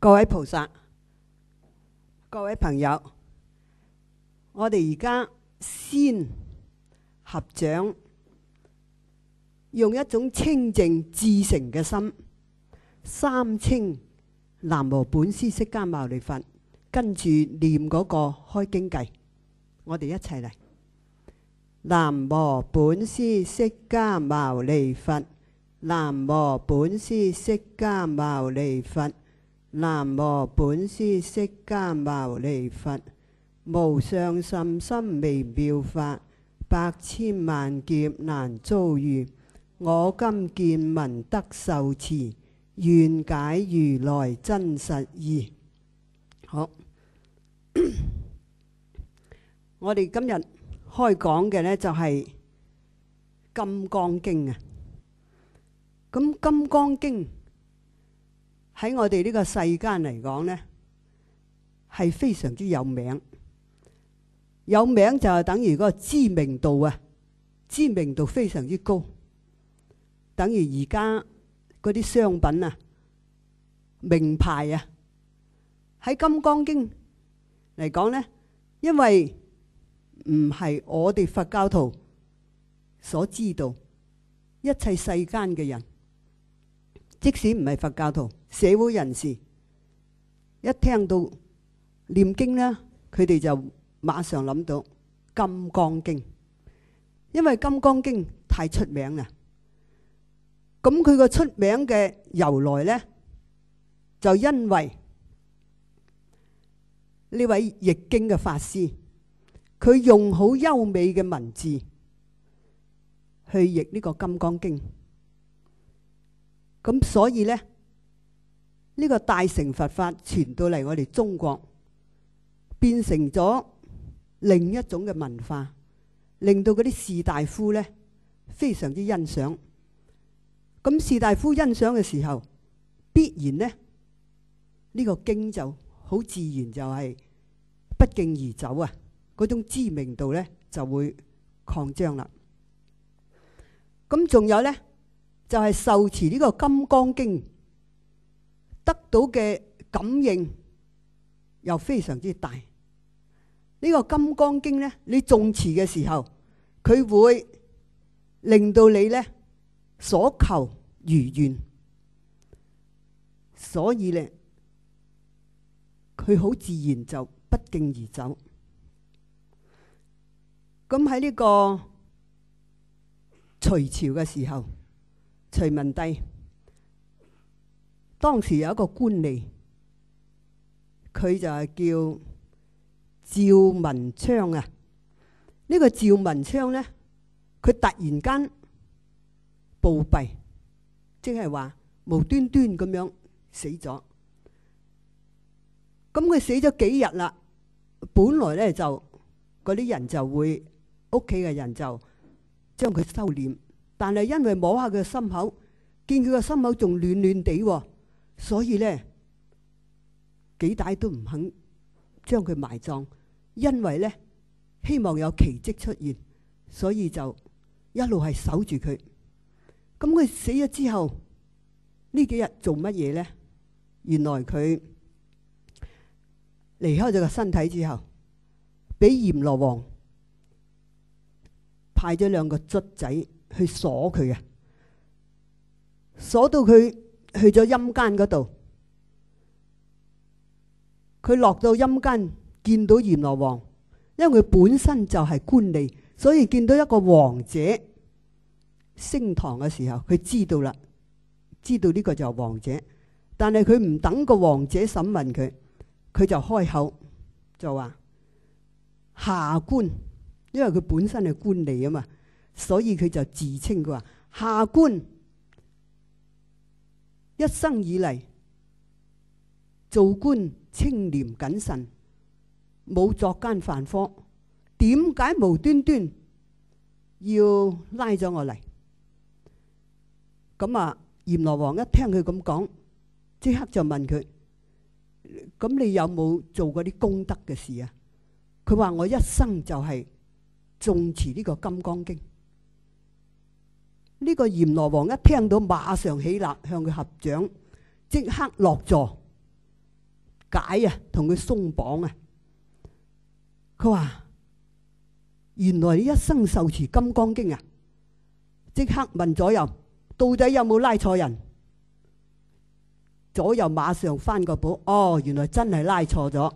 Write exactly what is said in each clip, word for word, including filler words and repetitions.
各位菩薩、各位朋友，我哋而家先合掌，用一種清淨至誠嘅心，三稱南無本師釋迦牟尼佛，跟住念嗰個開經偈，我哋一齊嚟。南無本師釋迦牟尼佛，南無本師釋迦牟尼佛，南無本師釋迦牟尼佛。無上甚深微妙法，百千萬劫難遭遇。我今見聞得受持，願解如來真實義。好，我哋今日開講嘅呢就係《金剛經》啊。咁《金剛經》喺我哋呢個世間嚟講呢，係非常之有名。有名就係等於嗰個知名度啊，知名度非常之高。等於而家嗰啲商品啊、名牌啊，喺《金剛經》嚟講呢，因為唔係我哋佛教徒所知道，一切世間嘅人，即使唔係佛教徒，社會人士一聽到念經呢，佢哋就馬上諗到《金剛經》，因為《金剛經》太出名啦。咁佢個出名嘅由來呢，就因為呢位譯經嘅法師，佢用好優美嘅文字去譯呢個《金剛經》。咁所以呢，呢個大乘佛法傳到嚟我哋中國，變成咗另一種嘅文化，令到嗰啲士大夫呢非常之欣賞。咁士大夫欣賞嘅時候，必然呢，呢個經就好自然就係不脛而走啊！嗰種知名度呢就會擴張啦。咁仲有呢，就係受持呢個《金剛經》得到嘅感應又非常之大。呢個《金剛經》呢，你誦持嘅時候，佢會令到你呢所求如願，所以呢，佢好自然就不脛而走。咁喺呢個隋朝嘅時候，隋文帝當時有一個官吏，佢就係叫趙文昌啊。呢個趙文昌呢，佢突然間暴斃，即係話無端端咁樣死咗。咁佢死咗幾日啦，本來呢就嗰啲人就會屋企嘅人就將佢收殮，但係因為摸下佢嘅心口，見佢個心口仲暖暖地，所以呢幾大都唔肯將佢埋葬，因為呢希望有奇蹟出現，所以就一路係守住佢。咁佢死咗之後，呢幾日做乜嘢呢？原來佢離開咗個身體之後，俾閻羅王派咗兩個卒仔去鎖佢啊，鎖到佢去咗陰間嗰度。佢落到陰間見到閻羅王，因為佢本身就係官吏，所以見到一個王者升堂嘅時候，佢知道啦，知道呢個就係王者。但係佢唔等個王者審問佢，佢就開口就話下官，因為佢本身係官吏啊嘛，所以佢就自稱佢話下官一生以嚟做官清廉謹慎，冇作奸犯科，點解無端端要拉咗我嚟？咁啊，閻羅王一聽佢咁講，即刻就問佢：咁你有冇做過啲功德嘅事啊？佢話我一生就係誦持呢個《金剛經》。呢個閻羅王一聽到，馬上起立向佢合掌，即刻落座， 解啊，同佢鬆綁啊。佢話：原來你一生受持金剛經啊！即刻問左右，到底有冇拉錯人？左右馬上翻個簿，哦，原來真係拉錯咗。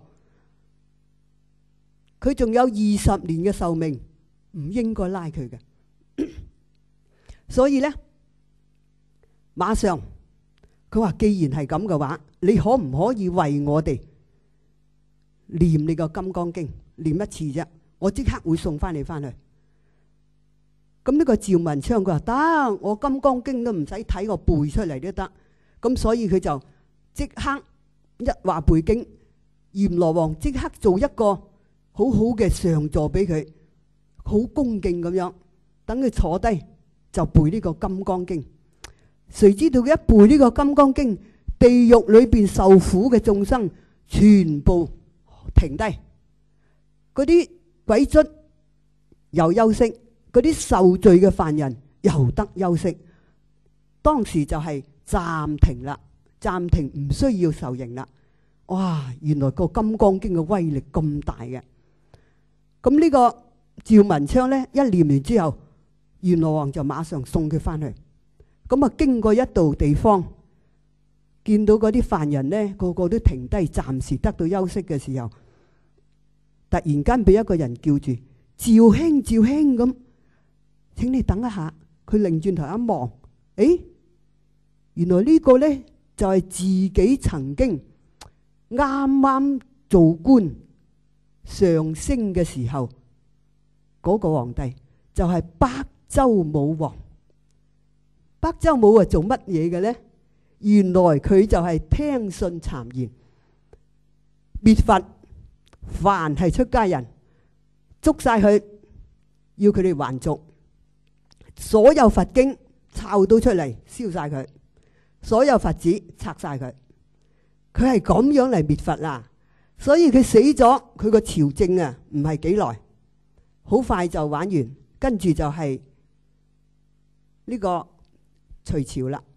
佢仲有二十年嘅壽命，唔應該拉佢嘅。所以呢，馬上佢話：既然係咁嘅話，你可唔可以為我哋念你個金剛經，念一次啫？我即刻會送翻你翻去。咁呢個趙文昌佢話：得，我金剛經都唔使睇，我背出嚟都得。咁所以佢就即刻一話背經，閻羅王即刻做一個好好嘅上座俾佢，好恭敬咁樣，等佢坐低就背呢個金剛經。誰知道佢一背呢個金剛經，地獄裏邊受苦嘅眾生全部停低，嗰啲鬼卒又休息，嗰啲受罪嘅犯人又得休息。當時就係暫停啦，暫停唔需要受刑啦。哇！原來個金剛經嘅威力咁大嘅。咁呢個趙文昌呢，一念完之後，閻羅王就馬上送佢翻去。咁啊，經過一度地方，見到嗰啲犯人呢，個個都停低，暫時得到休息嘅時候，突然間俾一個人叫住：趙兄，趙兄咁，請你等一下。佢擰轉頭一望，誒，原來呢個呢，就係自己曾經啱啱做官上升嘅時候嗰個皇帝，就係北周武王。北周武啊，做乜嘢嘅呢？原來佢就係聽信讒言，滅佛，凡係出家人捉晒佢，要佢哋還俗，所有佛經抄到出嚟燒晒佢，所有佛寺拆晒佢。佢係咁樣嚟滅佛啦。所以佢死咗，佢個朝政啊唔係幾耐，好快就玩完，跟住就係呢個隋朝啦。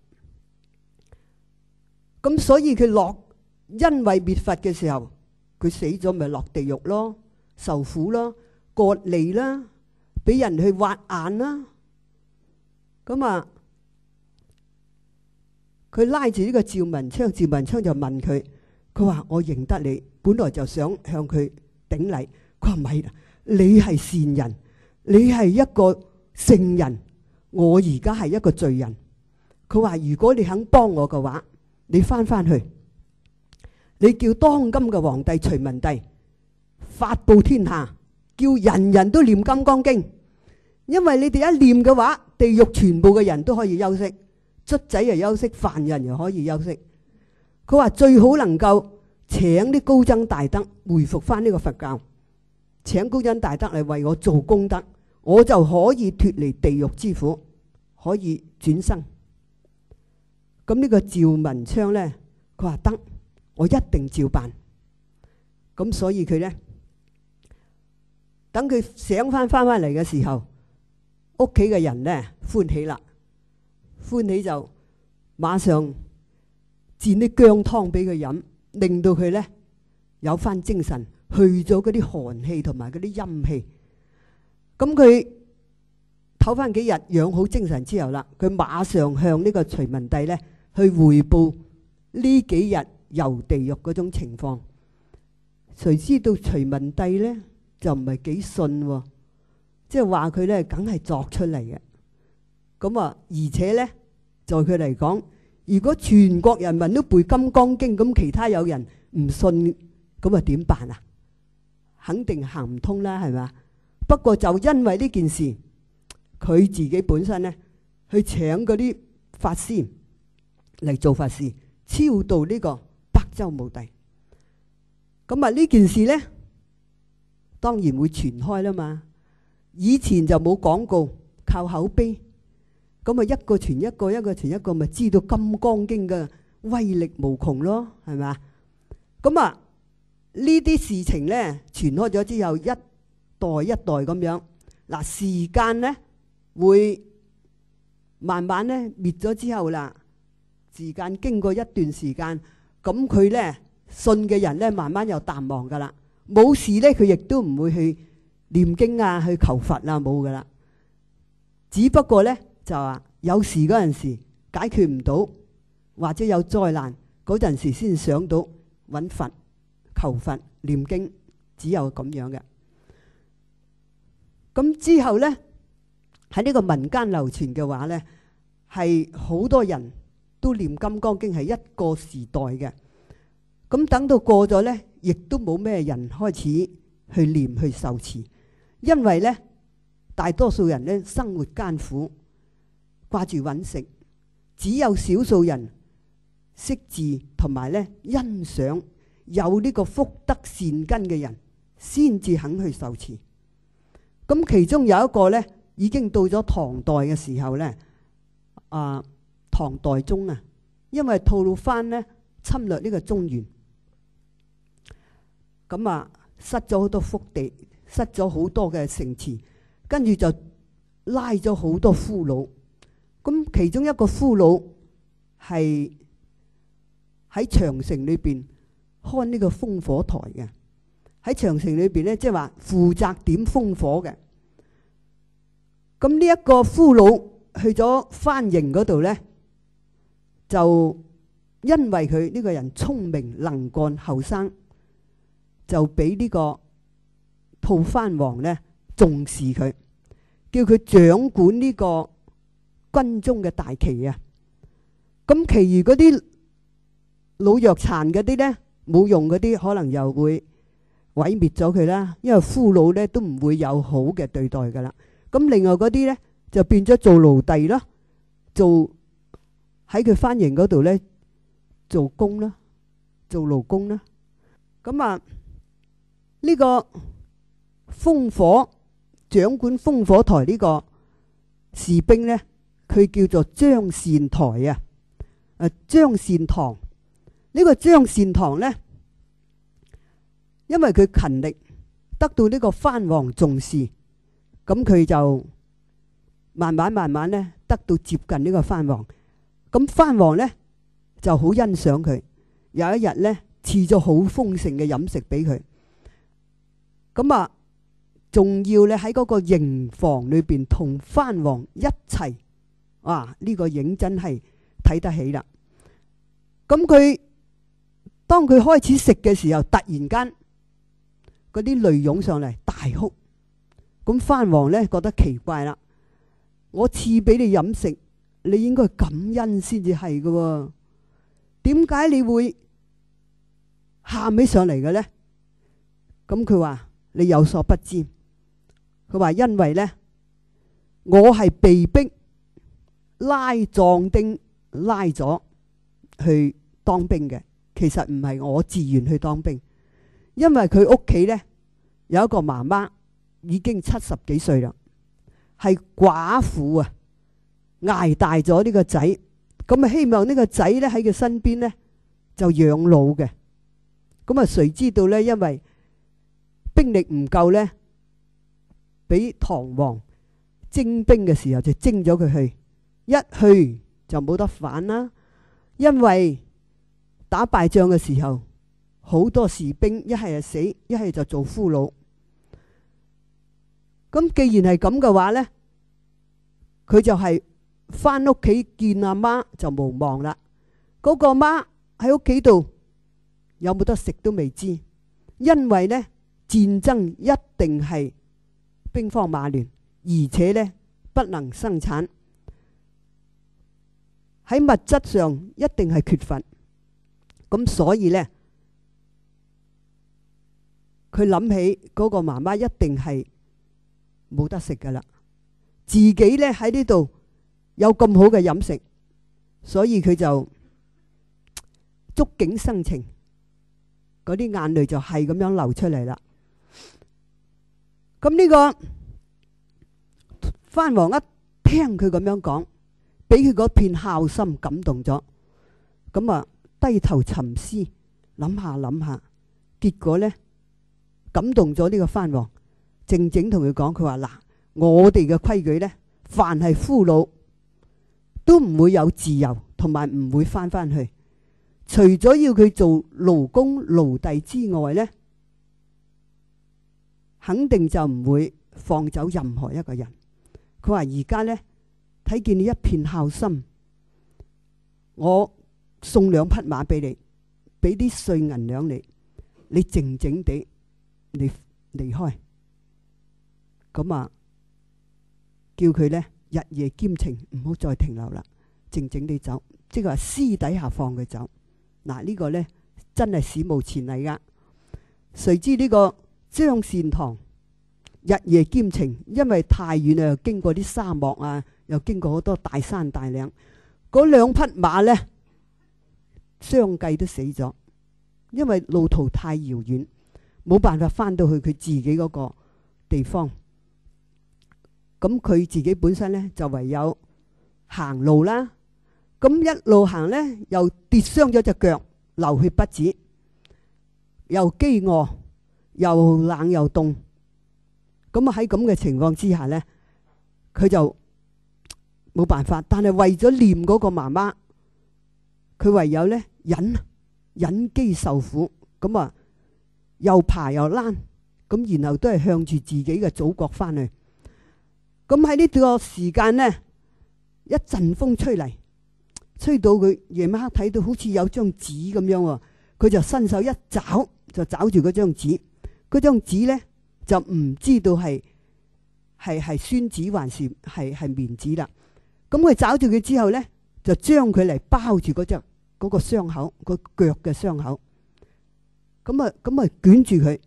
咁所以佢落，因為滅佛嘅時候，佢死咗咪落地獄咯，受苦咯，割脷啦，俾人去挖眼啦。咁啊，佢拉住呢個趙文昌，趙文昌就問佢，佢話：我認得你，本來就想向佢頂禮。佢話唔係，你係善人，你係一個聖人，我而家係一個罪人。佢話：如果你肯幫我嘅話，你翻翻去，你叫當今嘅皇帝隋文帝發布天下，叫人人都念金剛經。因為你哋一念嘅話，地獄全部嘅人都可以休息，卒仔又休息，犯人又可以休息。佢話最好能夠請啲高僧大德回復翻呢個佛教，請高僧大德嚟為我做功德，我就可以脫離地獄之苦，可以轉生。咁呢個趙文昌呢，佢話得，我一定照辦。咁所以佢呢，等佢醒翻翻翻嚟嘅時候，屋企嘅人呢歡喜啦，歡喜就馬上煎啲薑湯俾佢飲，令到佢呢有翻精神，去咗嗰啲寒氣同埋嗰啲陰氣。咁佢唞翻幾日，養好精神之後啦，佢馬上向呢個隋文帝呢去匯報呢幾日遊地獄嗰種情況。誰知道隋文帝呢就唔係幾信喎，即係話佢呢梗係作出嚟嘅。咁啊，而且呢，在佢嚟講，如果全國人民都背金剛經，咁其他有人唔信，咁啊點辦啊？肯定行唔通啦，係嘛？不過就因為呢件事，佢自己本身呢去請嗰啲法師嚟做法事，超度呢個北周武帝。咁啊呢件事呢，當然會傳開啦嘛。以前就冇廣告，靠口碑。咁啊一個傳一個，一個傳一個，咪知道金剛經嘅威力無窮咯，係咪？咁啊呢啲事情呢傳開咗之後，一代一代咁樣，嗱時間呢會慢慢呢滅咗之後啦。時間經過一段時間，咁佢呢信嘅人咧，慢慢又淡忘噶啦。冇事咧，佢亦都唔會去念經啊，去求佛啊，冇噶啦。只不過咧就話有事嗰陣時解決唔到，或者有災難嗰陣時先想到揾佛求佛念經，只有咁樣嘅。咁之後咧喺呢個民間流傳嘅話咧，係好多人都念金剛經係一個時代嘅。咁等到過咗咧，亦都冇咩人開始去念去受持，因為咧大多數人咧生活艱苦，掛住揾食，只有少數人識字同埋咧欣賞有呢個福德善根嘅人，先至肯去受持。咁其中有一個咧，已經到咗唐代嘅時候咧，啊唐代宗啊，因為吐魯番咧侵略呢個中原。咁啊，失咗好多福地，失咗好多嘅城池，跟住就拉咗好多俘虜。咁其中一個俘虜係喺長城裏邊看呢個烽火台嘅，喺長城裏邊咧，即係話負責點烽火嘅。咁呢一個俘虜去咗番營嗰度咧，就因為佢呢個人聰明能幹後生，就俾呢個吐蕃王咧重視佢，叫佢掌管呢個軍中嘅大旗啊。咁其餘嗰啲老弱殘嗰啲咧，冇用嗰啲，可能又會毀滅咗佢啦。因為俘虜咧都唔會有好嘅對待噶啦。咁另外嗰啲咧就變咗做奴隸啦，做喺佢番營嗰度咧做工啦，做勞工啦。咁啊〜呢個烽火掌管烽火台呢個士兵呢，佢叫做張善台啊，誒張善堂。呢個張善堂呢，因為佢勤力，得到呢個藩王重視，咁佢就慢慢慢慢呢得到接近呢個藩王。咁藩王呢就好欣賞佢，有一日呢賜咗好豐盛嘅飲食俾佢。咁啊，仲要咧喺嗰個營房裏邊同藩王一齊，哇！呢個影真係睇得起啦。咁佢當佢開始食嘅時候，突然間嗰啲淚湧上嚟，大哭。咁藩王咧覺得奇怪啦，我賜俾你飲食，你應該感恩先至係㗎，點解你會喊起上嚟嘅咧？咁佢話。你有所不知，佢話因為呢，我係被逼拉壯丁拉咗去當兵嘅，其實唔係我自願去當兵，因為佢屋企呢有一個媽媽已經七十幾歲啦，係寡婦啊，捱大咗呢個仔，咁啊希望呢個仔呢喺佢身邊呢就養老嘅，咁啊誰知道呢，因為兵力唔夠呢，俾唐王徵兵嘅時候就徵咗佢去，一去就冇得返啦。因為打敗仗嘅時候，好多士兵一係就死，一係就做俘虜。咁既然係咁嘅話呢，佢就係翻屋企見阿媽就無望啦。嗰個媽喺屋企度有冇得食都未知，因為呢。戰爭一定係兵荒馬亂，而且呢不能生產，喺物質上一定係缺乏。咁所以呢，佢諗起嗰個媽媽一定係冇得食噶啦，自己呢喺呢度有咁好嘅飲食，所以佢就觸景生情，嗰啲眼淚就係咁樣流出嚟啦。咁呢個藩王一聽佢咁樣講，俾佢嗰片孝心感動咗，咁啊低頭沉思，諗下諗下，結果呢感動咗呢個藩王，靜靜同佢講，佢話嗱，我哋嘅規矩呢，凡係俘虜都唔會有自由，同埋唔會翻翻去， 除咗要佢做勞工奴隸之外呢，肯定就唔會放走任何一個人。佢話而家呢，睇見你一片孝心，我送兩匹馬俾你，俾啲碎銀兩你，你靜靜地你離開。咁啊，叫佢呢日夜兼程，唔好再停留啦，靜靜地走，即係話私底下放佢走。嗱，呢個呢真係史無前例噶。誰知呢個張善堂日夜兼程，因為太遠啦，又經過啲沙漠啊，又經過好多大山大嶺，嗰兩匹馬呢相繼都死咗，因為路途太遙遠，冇辦法翻到去佢自己嗰個地方。咁佢自己本身呢就唯有行路啦。咁一路行呢，又跌傷咗隻腳，流血不止，又飢餓，又冷又凍。咁啊喺咁嘅情況之下呢，佢就冇辦法。但係為咗念嗰個媽媽，佢唯有呢忍忍飢受苦。咁啊又爬又躝，咁然後都係向住自己嘅祖國翻去。咁喺呢個時間呢，一陣風吹嚟，吹到佢夜晚黑睇到好似有張紙咁樣，佢就伸手一抓，就抓住嗰張紙。嗰張紙呢就唔知道係係係宣紙還是係係棉紙啦。咁佢抓住佢之後呢，就將佢嚟包住嗰隻嗰個傷口，個腳嘅傷口。咁啊咁啊捲住佢。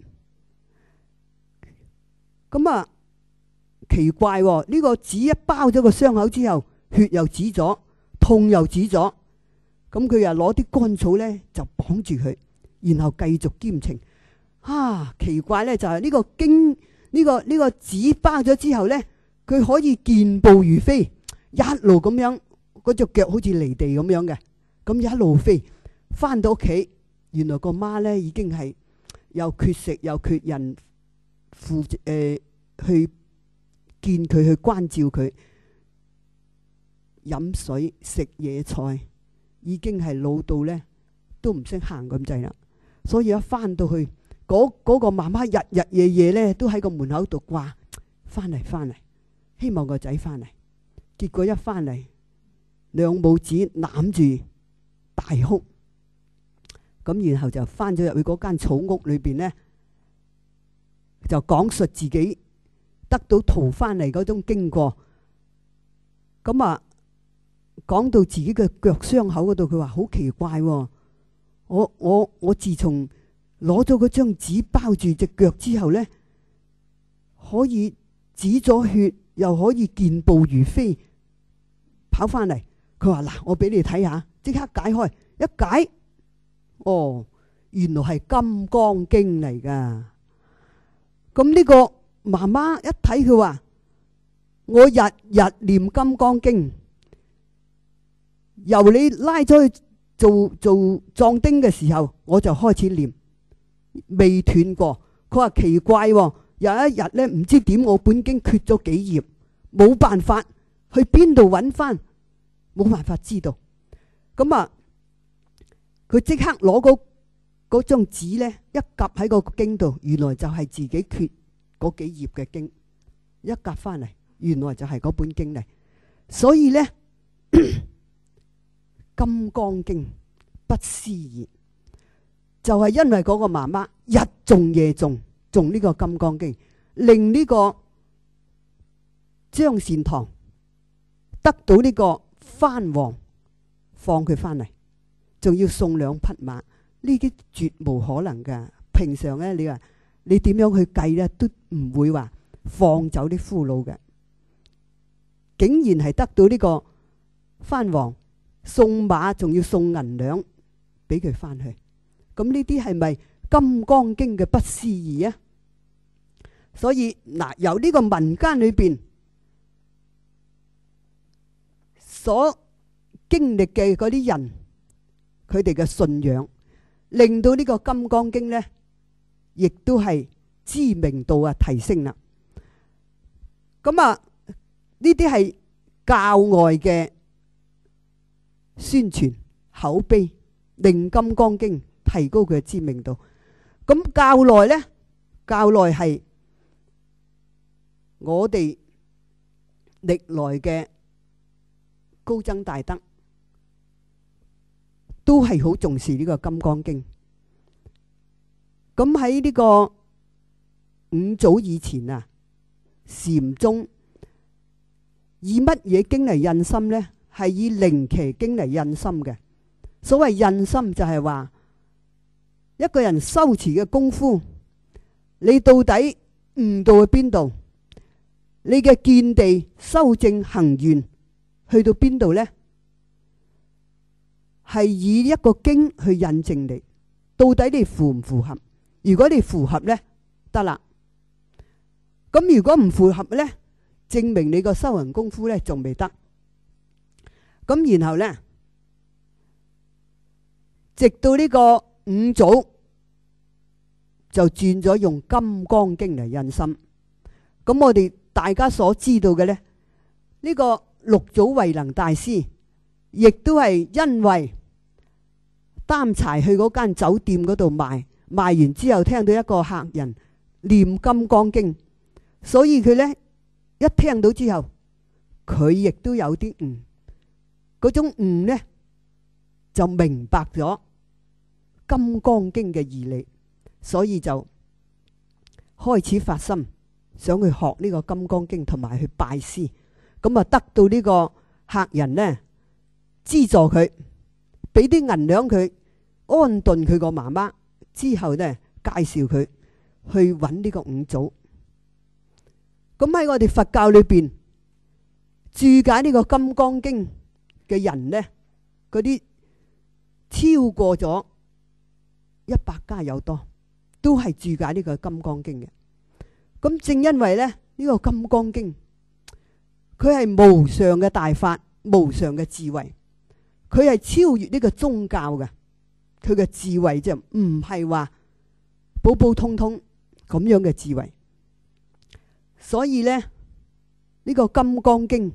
咁啊奇怪喎，呢個紙一包咗個傷口之後，血又止咗，痛又止咗。咁佢又攞啲乾草呢，就綁住佢，然後繼續兼程。啊，奇怪呢，就係呢個經呢個呢個紙包咗之後呢，佢可以健步如飛，一路咁樣，嗰隻腳好似離地咁樣嘅，咁一路飛翻到屋企。原來個媽呢已經係又缺食又缺人扶誒、呃、去見佢，去關照佢，飲水食野菜，已經係老到呢都唔識行咁滯啦。所以一翻到去，嗰嗰、嗰個媽媽日日夜夜呢都喺個門口度掛，翻嚟翻嚟，希望個仔翻嚟。結果一翻嚟，兩母子攬住大哭。咁然後就翻咗入去嗰間草屋裏邊呢，就講述自己得到逃翻嚟嗰種經過。咁啊，講到自己嘅腳傷口嗰度，佢話好奇怪喎，我我我自從攞咗嗰張紙包住隻腳之後呢，可以止咗血，又可以健步如飛跑翻嚟。佢話嗱，我俾你睇下，即刻解開，一解，哦，原來係《金剛經》嚟噶。咁呢個媽媽一睇，佢話我日日念《金剛經》，由你拉咗去做做壯丁嘅時候，我就開始念，未斷過。佢話奇怪喎，有一日呢，唔知點我本經缺咗幾頁，冇辦法去邊度揾翻，冇辦法知道。咁啊，佢即刻攞嗰嗰張紙呢，一夾喺個經度，原來就係自己缺嗰幾頁嘅經，一夾翻嚟，原來就係嗰本經嚟。所以呢，《金剛經》不思議，就係因為嗰個媽媽日誦夜誦誦呢個《金剛經》，令呢個張善堂得到呢個藩王放佢翻嚟，仲要送兩匹馬，呢啲絕無可能噶。平常咧，你話你點樣去計咧，都唔會話放走啲俘虜嘅。竟然係得到呢個藩王送馬，仲要送銀兩俾佢翻去。咁呢啲係咪《金剛經》嘅不思議啊？所以嗱，由呢個民間裏邊所經歷嘅嗰啲人，佢哋嘅信仰，令到呢個《金剛經》呢，亦都係知名度啊提升啦。咁啊，呢啲係教外嘅宣傳口碑， 令金剛經提高佢嘅知名度。咁教內呢，教內係我哋歷來嘅高僧大德都係好重視呢個金剛經。咁喺呢個五祖以前啊，禪宗以乜嘢經嚟印心呢？係以靈奇經嚟印心嘅。所謂印心就係話一個人修持嘅功夫，你到底悟到去邊度？你嘅見地修正行願去到邊度呢？係以一個經去印證你，到底你符唔符合？如果你符合呢，得啦。咁如果唔符合呢，證明你個修行功夫呢仲未得。咁然後呢，直到呢個五祖就轉咗用金剛經嚟印心。咁我哋大家所知道嘅呢，呢個六祖慧能大師亦都係因為擔柴去嗰間酒店嗰度賣，賣完之後聽到一個客人念金剛經，所以佢呢一聽到之後，佢亦都有啲悟，嗰種悟呢就明白咗金剛經嘅義理，所以就開始發心想去學呢個金剛經同埋去拜師。咁啊得到呢個客人呢資助佢，俾啲銀兩佢安頓佢個媽媽，之後呢介紹佢去揾呢個五祖。咁喺我哋佛教裏邊注解呢個金剛經嘅人呢，嗰啲超過咗一百家有多，都係注解呢個金剛經嘅。咁正因為呢呢個金剛經，佢係無上嘅大法，無上嘅智慧，佢係超越呢個宗教嘅。佢嘅智慧就唔係話普普通通咁樣嘅智慧。所以呢呢個金剛經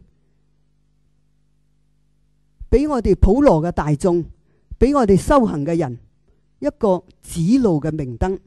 俾我哋普羅嘅大眾，俾我哋修行嘅人一個指路嘅明燈。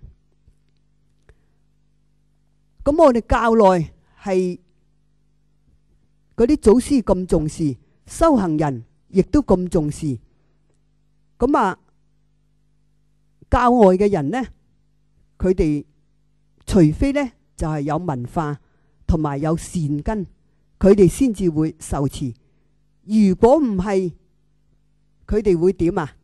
咁我哋教內係嗰啲祖師咁重視，修行人亦都咁重視。咁啊，教外嘅人呢，佢哋除非呢就係有文化同埋有善根，佢哋先至會受持。如果唔係，佢哋會點啊？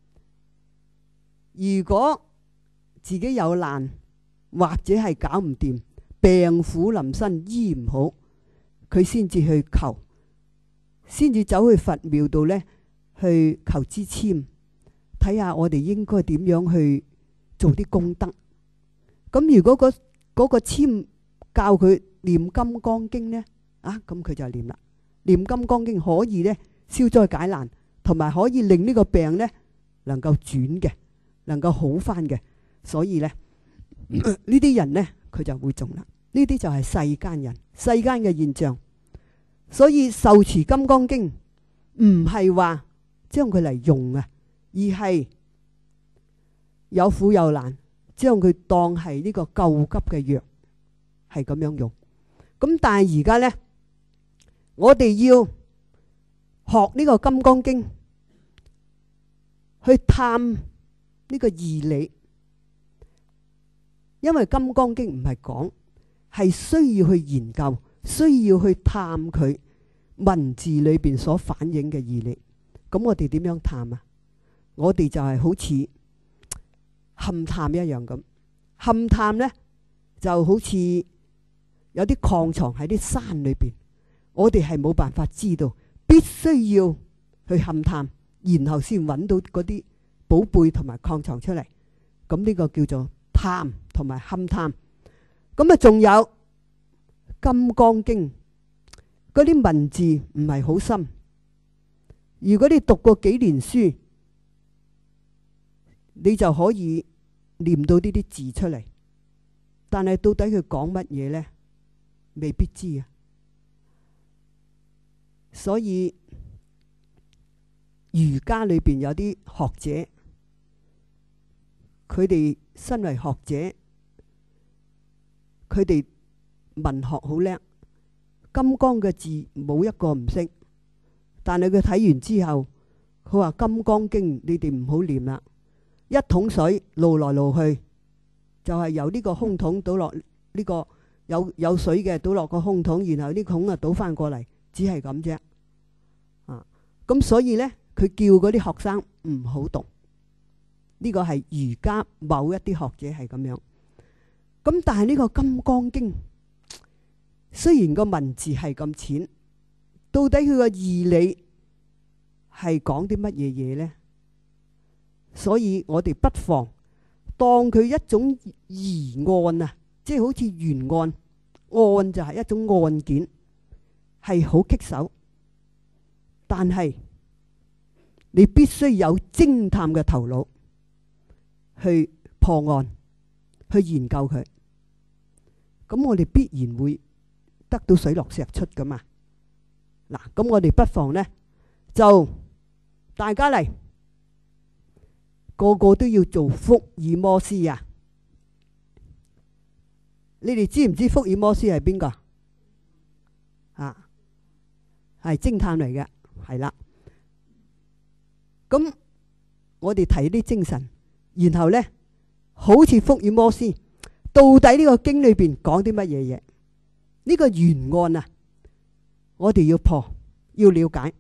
如果自己有難，或者係搞唔掂，病苦臨身醫唔好，佢先至去求，先至走去佛廟度呢，去求支簽，睇下我哋應該點樣去做啲功德。咁如果嗰嗰個簽教佢念金剛經呢，啊咁佢就念啦。念金剛經可以呢消災解難，同埋可以令呢個病呢能夠轉嘅，能夠好翻嘅。所以呢呢啲人呢佢就會中啦。呢啲就係世間人，世間嘅現象。所以受持金剛經唔係話將佢嚟用啊，而係有苦有難，將佢當係呢個救急嘅藥，係咁樣用。咁但係而家呢，我哋要學呢個金剛經，去探呢個義理，因為金剛經唔係講，係需要去研究，需要去探佢文字裏邊所反映嘅義理。咁我哋點樣探啊？我哋就係好似勘探一樣咁。勘探呢就好似有啲礦藏喺啲山裏邊，我哋係冇辦法知道，必須要去勘探，然後先揾到嗰啲寶貝同埋礦藏出嚟。咁呢個叫做探同埋勘探。咁啊，仲有《金剛經》嗰啲文字唔係好深，如果你讀過幾年書，你就可以念到呢啲字出嚟。但係到底佢講乜嘢呢？未必知啊。所以儒家裏邊有啲學者佢哋身為學者，佢哋文學好叻，金剛嘅字冇一個唔識。但係佢睇完之後，佢話《金剛經》你哋唔好念啦，一桶水撈來撈去，就係由呢個空桶倒落呢個有有水嘅倒落個空桶，然後呢個桶啊倒翻過嚟，只係咁啫。啊，咁所以呢，佢叫嗰啲學生唔好讀。呢個係儒家某一啲學者係咁樣。咁但係呢個《金剛經》雖然個文字係咁淺，到底佢個義理係講啲乜嘢嘢呢？所以我哋不妨當佢一種疑案啊，即係好似懸案，案就係一種案件，係好棘手。但係你必須有偵探嘅頭腦去破案，去研究佢。咁我哋必然會得到水落石出噶嘛。嗱，咁我哋不妨呢，就大家嚟，個個都要做福爾摩斯啊！你哋知唔知福爾摩斯係邊個？啊，係偵探嚟嘅，係啦。咁我哋提啲精神，然後呢，好似福爾摩斯，到底呢個經裏邊講啲乜嘢嘢？呢個懸案啊，我哋要破，要了解。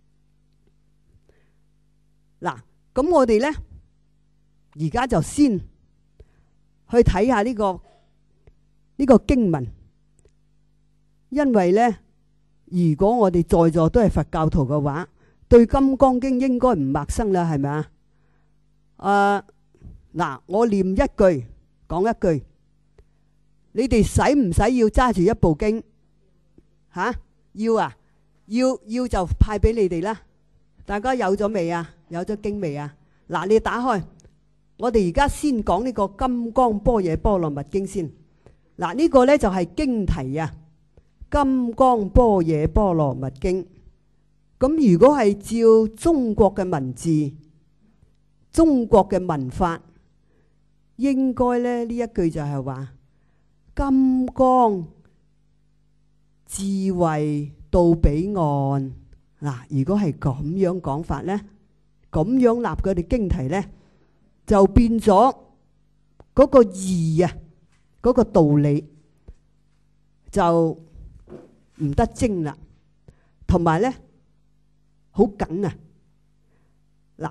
嗱，咁我哋呢，而家就先去睇下呢個呢個經文，因為呢，如果我哋在座都係佛教徒嘅話，對《金剛經》應該唔陌生啦，係咪啊？誒，嗱，我念一句，講一句，你哋使唔使要揸住一部經？吓、啊，要啊，要要就派俾你哋啦。大家有咗未啊？有咗經未啊？嗱，你打開，我哋而家先講呢個《金剛般若波羅蜜經》先。嗱，呢個呢就係經題啊，《金剛般若波羅蜜經》。咁如果係照中國嘅文字、中國嘅文法，應該咧呢一句就係話金剛智慧到彼岸。嗱，如果係咁樣講法呢，咁樣立嗰啲經題呢，就變咗嗰個義啊，嗰個道理就唔得精啦，同埋呢好緊啊！嗱，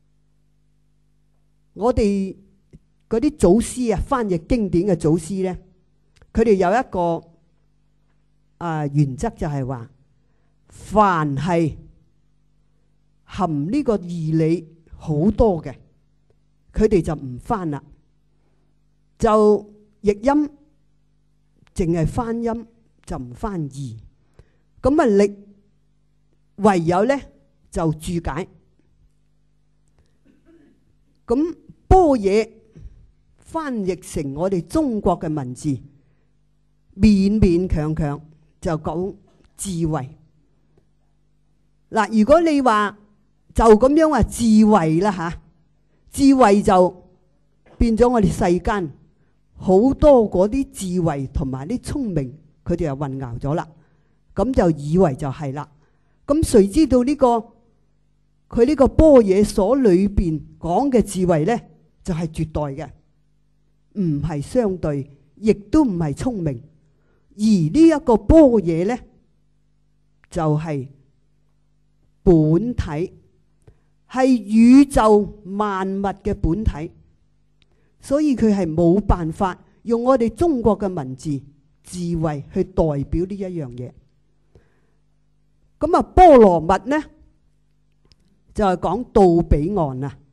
我哋嗰啲祖師啊，翻譯經典嘅祖師呢，佢哋有一個啊原則，就係話，凡係含呢個義理好多嘅，佢哋就唔翻啦，就譯音，淨係翻音就唔翻義。咁啊，力唯有呢就注解。咁般若翻譯成我哋中國嘅文字，勉勉強強就講智慧。嗱，如果你話就咁樣話智慧啦吓，智慧就變咗我哋世間好多嗰啲智慧同埋啲聰明，佢哋又混淆咗啦，咁就以為就係啦。咁誰知道呢個佢呢個般若所裏邊講嘅智慧呢，就係絕對嘅，唔係相對，亦都唔係聰明。而呢一個般若呢，就係本體，係宇宙萬物嘅本體，所以佢係冇辦法用我哋中國嘅文字智慧去代表呢一樣嘢。咁啊，波羅蜜呢就係講到彼岸啊。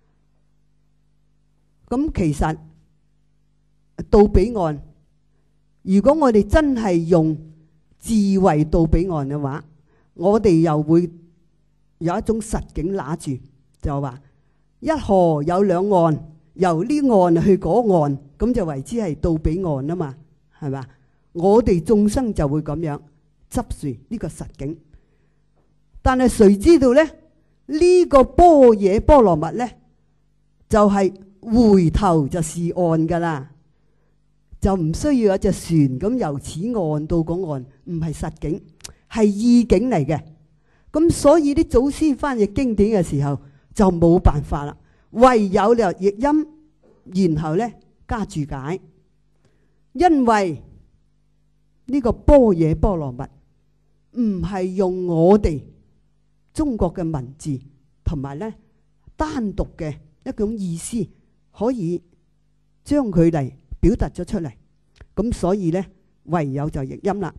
咁其實到彼岸，如果我哋真係用智慧到彼岸嘅話，我哋又會有一種實景拿住，就話一河有兩岸，由呢岸去嗰岸，咁就為之係到彼岸啊嘛，係嘛？我哋眾生就會咁樣執住呢個實景。但係誰知道呢？呢個般若波羅蜜呢，就係回頭就是岸噶啦，就唔需要有隻船咁由此岸到嗰岸，唔係實景，係意境嚟嘅。咁所以啲祖師翻譯經典嘅時候就冇辦法啦，唯有就譯音，然後咧加注解，因為呢個般若波羅蜜唔係用我哋中國嘅文字同埋咧單獨嘅一種意思可以將佢嚟表達咗出嚟，咁所以咧唯有就譯音啦。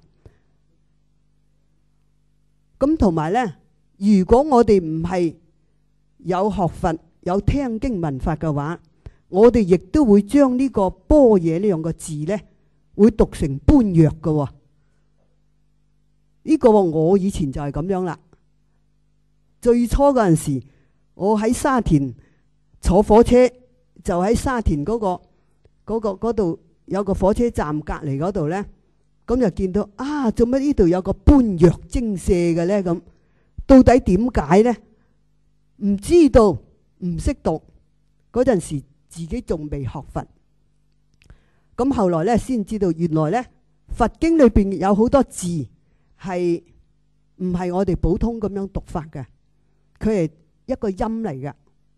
咁同埋咧，如果我哋唔係有學佛、有聽經聞法嘅話，我哋亦都會將呢個般若呢兩個字咧，會讀成般若嘅。呢個我以前就係咁樣啦。最初嗰陣時，我喺沙田坐火車，就喺沙田嗰個嗰個嗰度有個火車站隔離嗰度咧。咁就見到啊，做乜呢度有個般若精舍嘅咧？咁到底點解咧？唔知道，唔識讀。嗰陣時自己仲未學佛，咁後來咧先知道，原來咧佛經裏邊有好多字係唔係我哋普通咁樣讀法嘅，佢係一個音嚟嘅。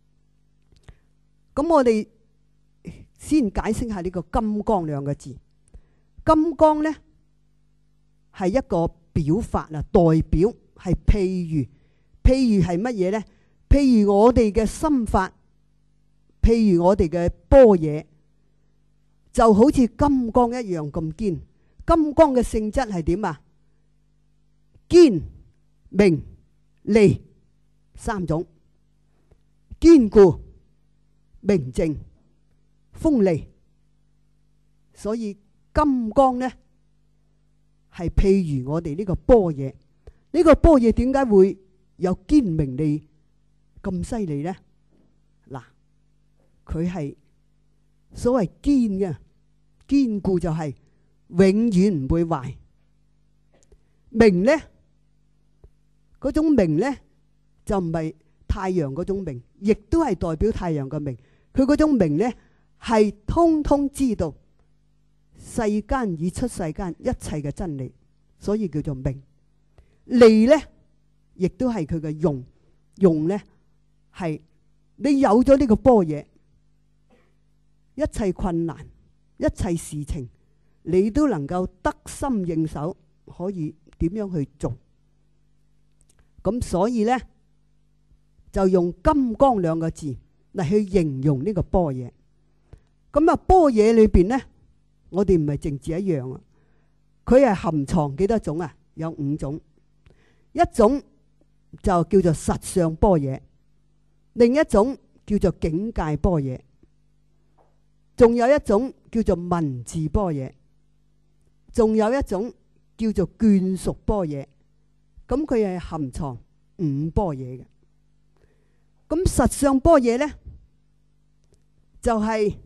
咁我哋先解釋下呢個金剛兩個字。金剛咧係一個表法啊，代表係譬喻，譬喻係乜嘢咧？譬如我哋嘅心法，譬如我哋嘅般若，就好似金剛一樣咁堅。金剛嘅性質係點啊？堅、明、利三種，堅固、明淨、鋒利。所以金剛呢係譬如我哋呢個般若。呢個般若點解會有堅明利咁犀利呢？嗱，佢係所謂堅嘅，堅固就係永遠唔會壞。明呢，嗰種明呢就唔係太陽嗰種明，亦都係代表太陽嘅明。佢嗰種明呢係通通知道世間以出世間一切嘅真理，所以叫做明。利呢亦都係佢嘅用，用呢係你有咗呢個般若，一切困難、一切事情，你都能夠得心應手，可以點樣去做。咁所以呢，就用金剛兩個字嚟去形容呢個般若。咁啊，般若裏邊呢，我哋唔係淨止一樣啊，佢係含藏幾多種啊？有五種。一種就叫做實相般若，另一種叫做境界般若，仲有一種叫做文字般若，仲有一種叫做眷屬般若。咁佢係含藏五般若嘅。咁實相般若呢，就係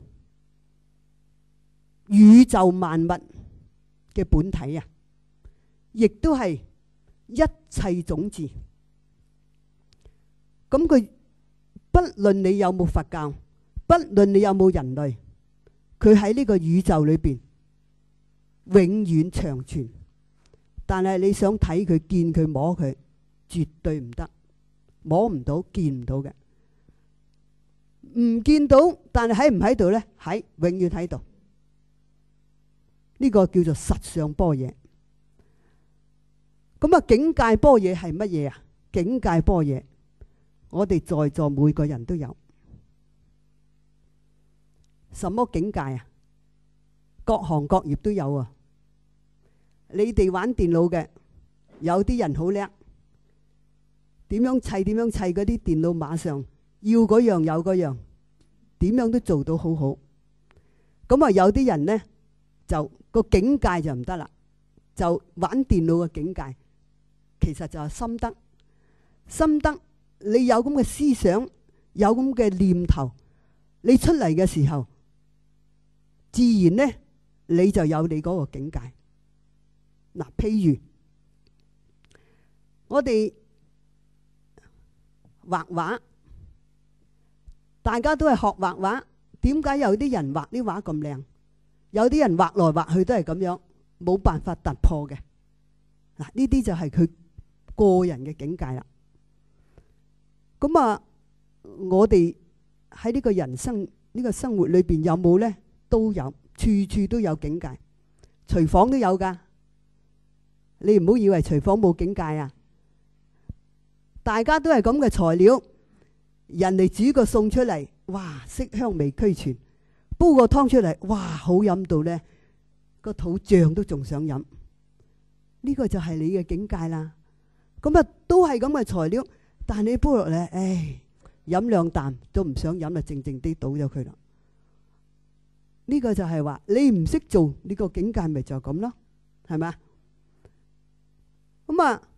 宇宙萬物嘅本體啊，亦都係一切種子。咁佢不論你有冇佛教，不論你有冇人類，佢喺呢個宇宙裏邊永遠長存。但係你想睇佢、見佢、摸佢，絕對唔得，摸唔到、見唔到嘅。唔見到，但係喺唔喺度呢？喺，永遠喺度。呢個叫做實相般若。咁啊，境界般若係乜嘢啊？境界般若，我哋在座每個人都有。什麼境界啊？各行各業都有啊。你哋玩電腦嘅，有啲人好叻，點樣砌點樣砌嗰啲電腦，馬上要嗰樣有嗰樣，點樣都做到好好。咁啊，有啲人呢，就個境界就唔得啦，就玩電腦嘅境界。其實就係心得，心得你有咁嘅思想，有咁嘅念頭，你出嚟嘅時候，自然呢，你就有你嗰個境界。嗱，譬如我哋畫畫，大家都係學畫畫， 點解有啲人畫啲畫咁靚，有啲人畫來畫去都係咁樣，冇辦法突破嘅。嗱，呢啲就係佢個人嘅境界啦。咁啊，我哋喺呢個人生呢個生活裏邊有冇呢？都有，處處都有境界，廚房都有噶。你唔好以為廚房冇境界啊！大家都係咁嘅材料，人哋煮個餸出嚟，哇，色香味俱全；煲個湯出嚟，哇，好飲到呢，個肚脹都仲想飲。呢個就係你嘅境界啦。咁啊，都係咁嘅材料，但係你煲落嚟，唉，飲兩啖都唔想飲啦，靜靜啲倒咗佢啦。呢個就係話你唔識做，呢個境界咪就咁咯，係咪？咁啊，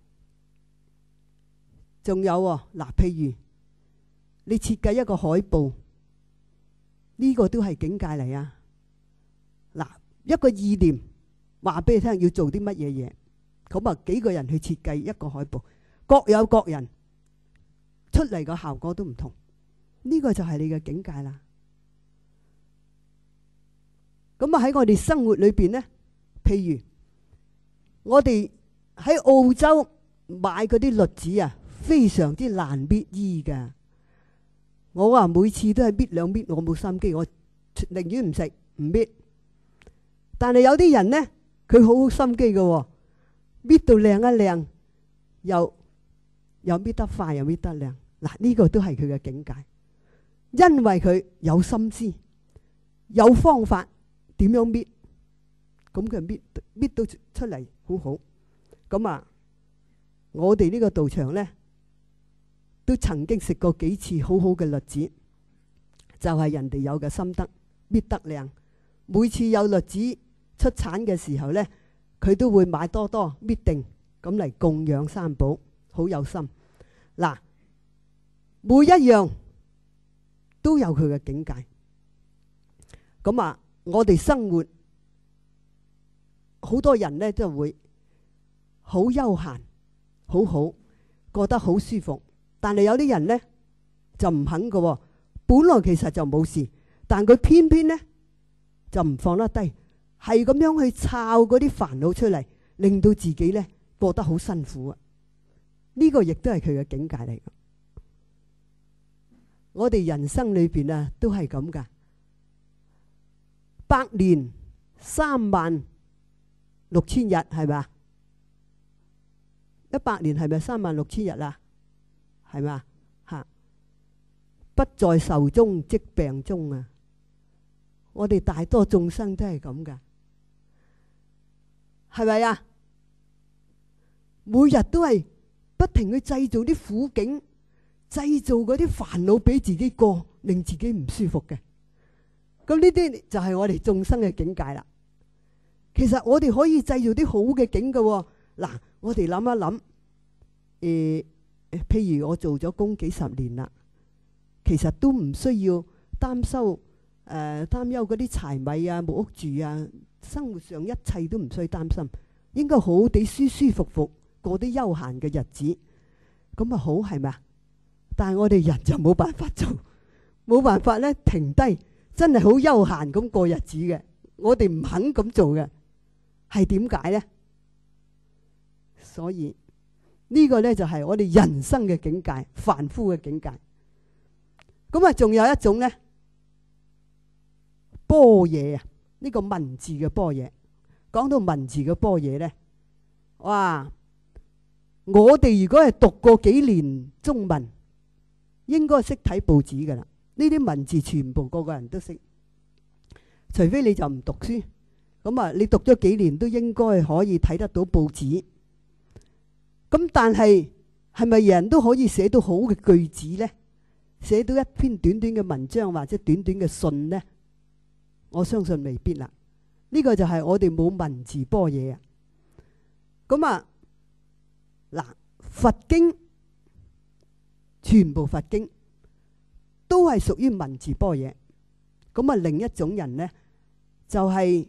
仲有喎，嗱，譬如你設計一個海報，呢個都係境界嚟啊！嗱，一個意念話俾你聽要做啲乜嘢嘢，咁啊幾個人去設計一個海報，各有各人出嚟個效果都唔同，呢個就係你嘅境界啦。咁啊喺我哋生活裏邊呢，譬如我哋喺澳洲買嗰啲栗子啊，非常之難搣衣噶。我話每次都係搣兩搣，我冇心機，我寧願唔食唔搣。但係有啲人呢，佢好好心機噶，搣到靚一靚，又又搣得快又搣得靚。嗱，呢個都係佢嘅境界，因為佢有心思，有方法。點樣搣？咁佢搣搣到出嚟好好。咁啊，我哋呢個道場呢，都曾經食過幾次好好嘅栗子，就係人哋有嘅心得，搣得靚。每次有栗子出產嘅時候呢，佢都會買多多搣定，咁嚟供養三寶，好有心。嗱，每一樣都有佢嘅境界。咁啊。我哋生活好多人呢，都會好悠閒，好好過得好舒服。但係有啲人呢，就唔肯嘅，本來其實就冇事，但佢偏偏呢，就唔放得低，係咁樣去抄嗰啲煩惱出嚟，令到自己呢過得好辛苦啊！呢個亦都係佢嘅境界嚟嘅。我哋人生裏邊啊，都係咁噶。百年三萬六千日係咪？一百年係咪三萬六千日啊？係咪？吓，不在壽終即病終啊！我哋大多眾生都係咁噶，係咪啊？每日都係不停去製造啲苦境，製造嗰啲煩惱俾自己過，令自己唔舒服嘅。咁呢啲就係我哋眾生嘅境界啦。其實我哋可以製造啲好嘅境嘅。嗱，我哋諗一諗，誒、呃，譬如我做咗工幾十年啦，其實都唔需要擔憂誒擔憂嗰啲柴米啊、木屋住啊，生活上一切都唔需要擔心，應該好好地舒舒服服過啲悠閒嘅日子，咁啊好係咪啊？但係我哋人就冇辦法做，冇辦法咧停低。真係好悠閒咁過日子嘅，我哋唔肯咁做嘅，係點解呢？所以呢個呢，就係我哋人生嘅境界，凡夫嘅境界。咁啊，仲有一種呢，般若啊，呢個文字嘅般若。講到文字嘅般若呢，哇！我哋如果係讀過幾年中文，應該識睇報紙噶啦。呢啲文字全部個個人都識，除非你就唔讀書。咁啊，你讀咗幾年都應該可以睇得到報紙。咁但係係咪人人都可以寫到好嘅句子呢？寫到一篇短短嘅文章或者短短嘅信呢？我相信未必啦。呢個就係我哋冇文字般若啊。咁啊，嗱，佛經全部佛經。都係屬於文字般若。咁啊，另一種人呢，就係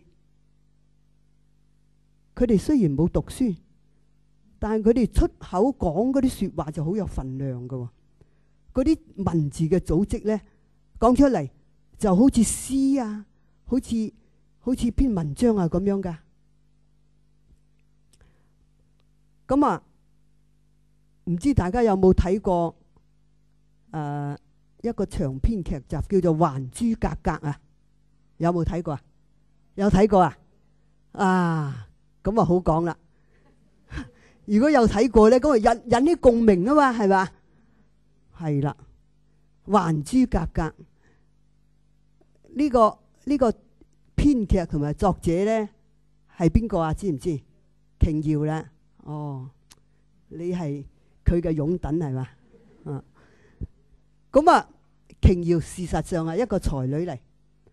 佢哋雖然冇讀書，但係佢哋出口講嗰啲說話就好有份量噶。嗰啲文字嘅組織呢，講出嚟就好似詩啊，好似好似篇文章啊咁樣噶。咁啊，唔知大家有冇睇過誒、呃、一個長篇劇集叫做《還珠格格》啊？有冇睇過啊？有睇過啊？啊，咁啊好講啦。如果有睇過咧，咁啊引引起共鳴啊嘛，係嘛？係啦，《還珠格格》呢個呢個編劇同埋作者咧係邊個啊？知唔知？瓊瑤啦。哦，你係佢嘅擁躉係嘛？啊，咁啊，瓊瑤事實上係一個才女嚟。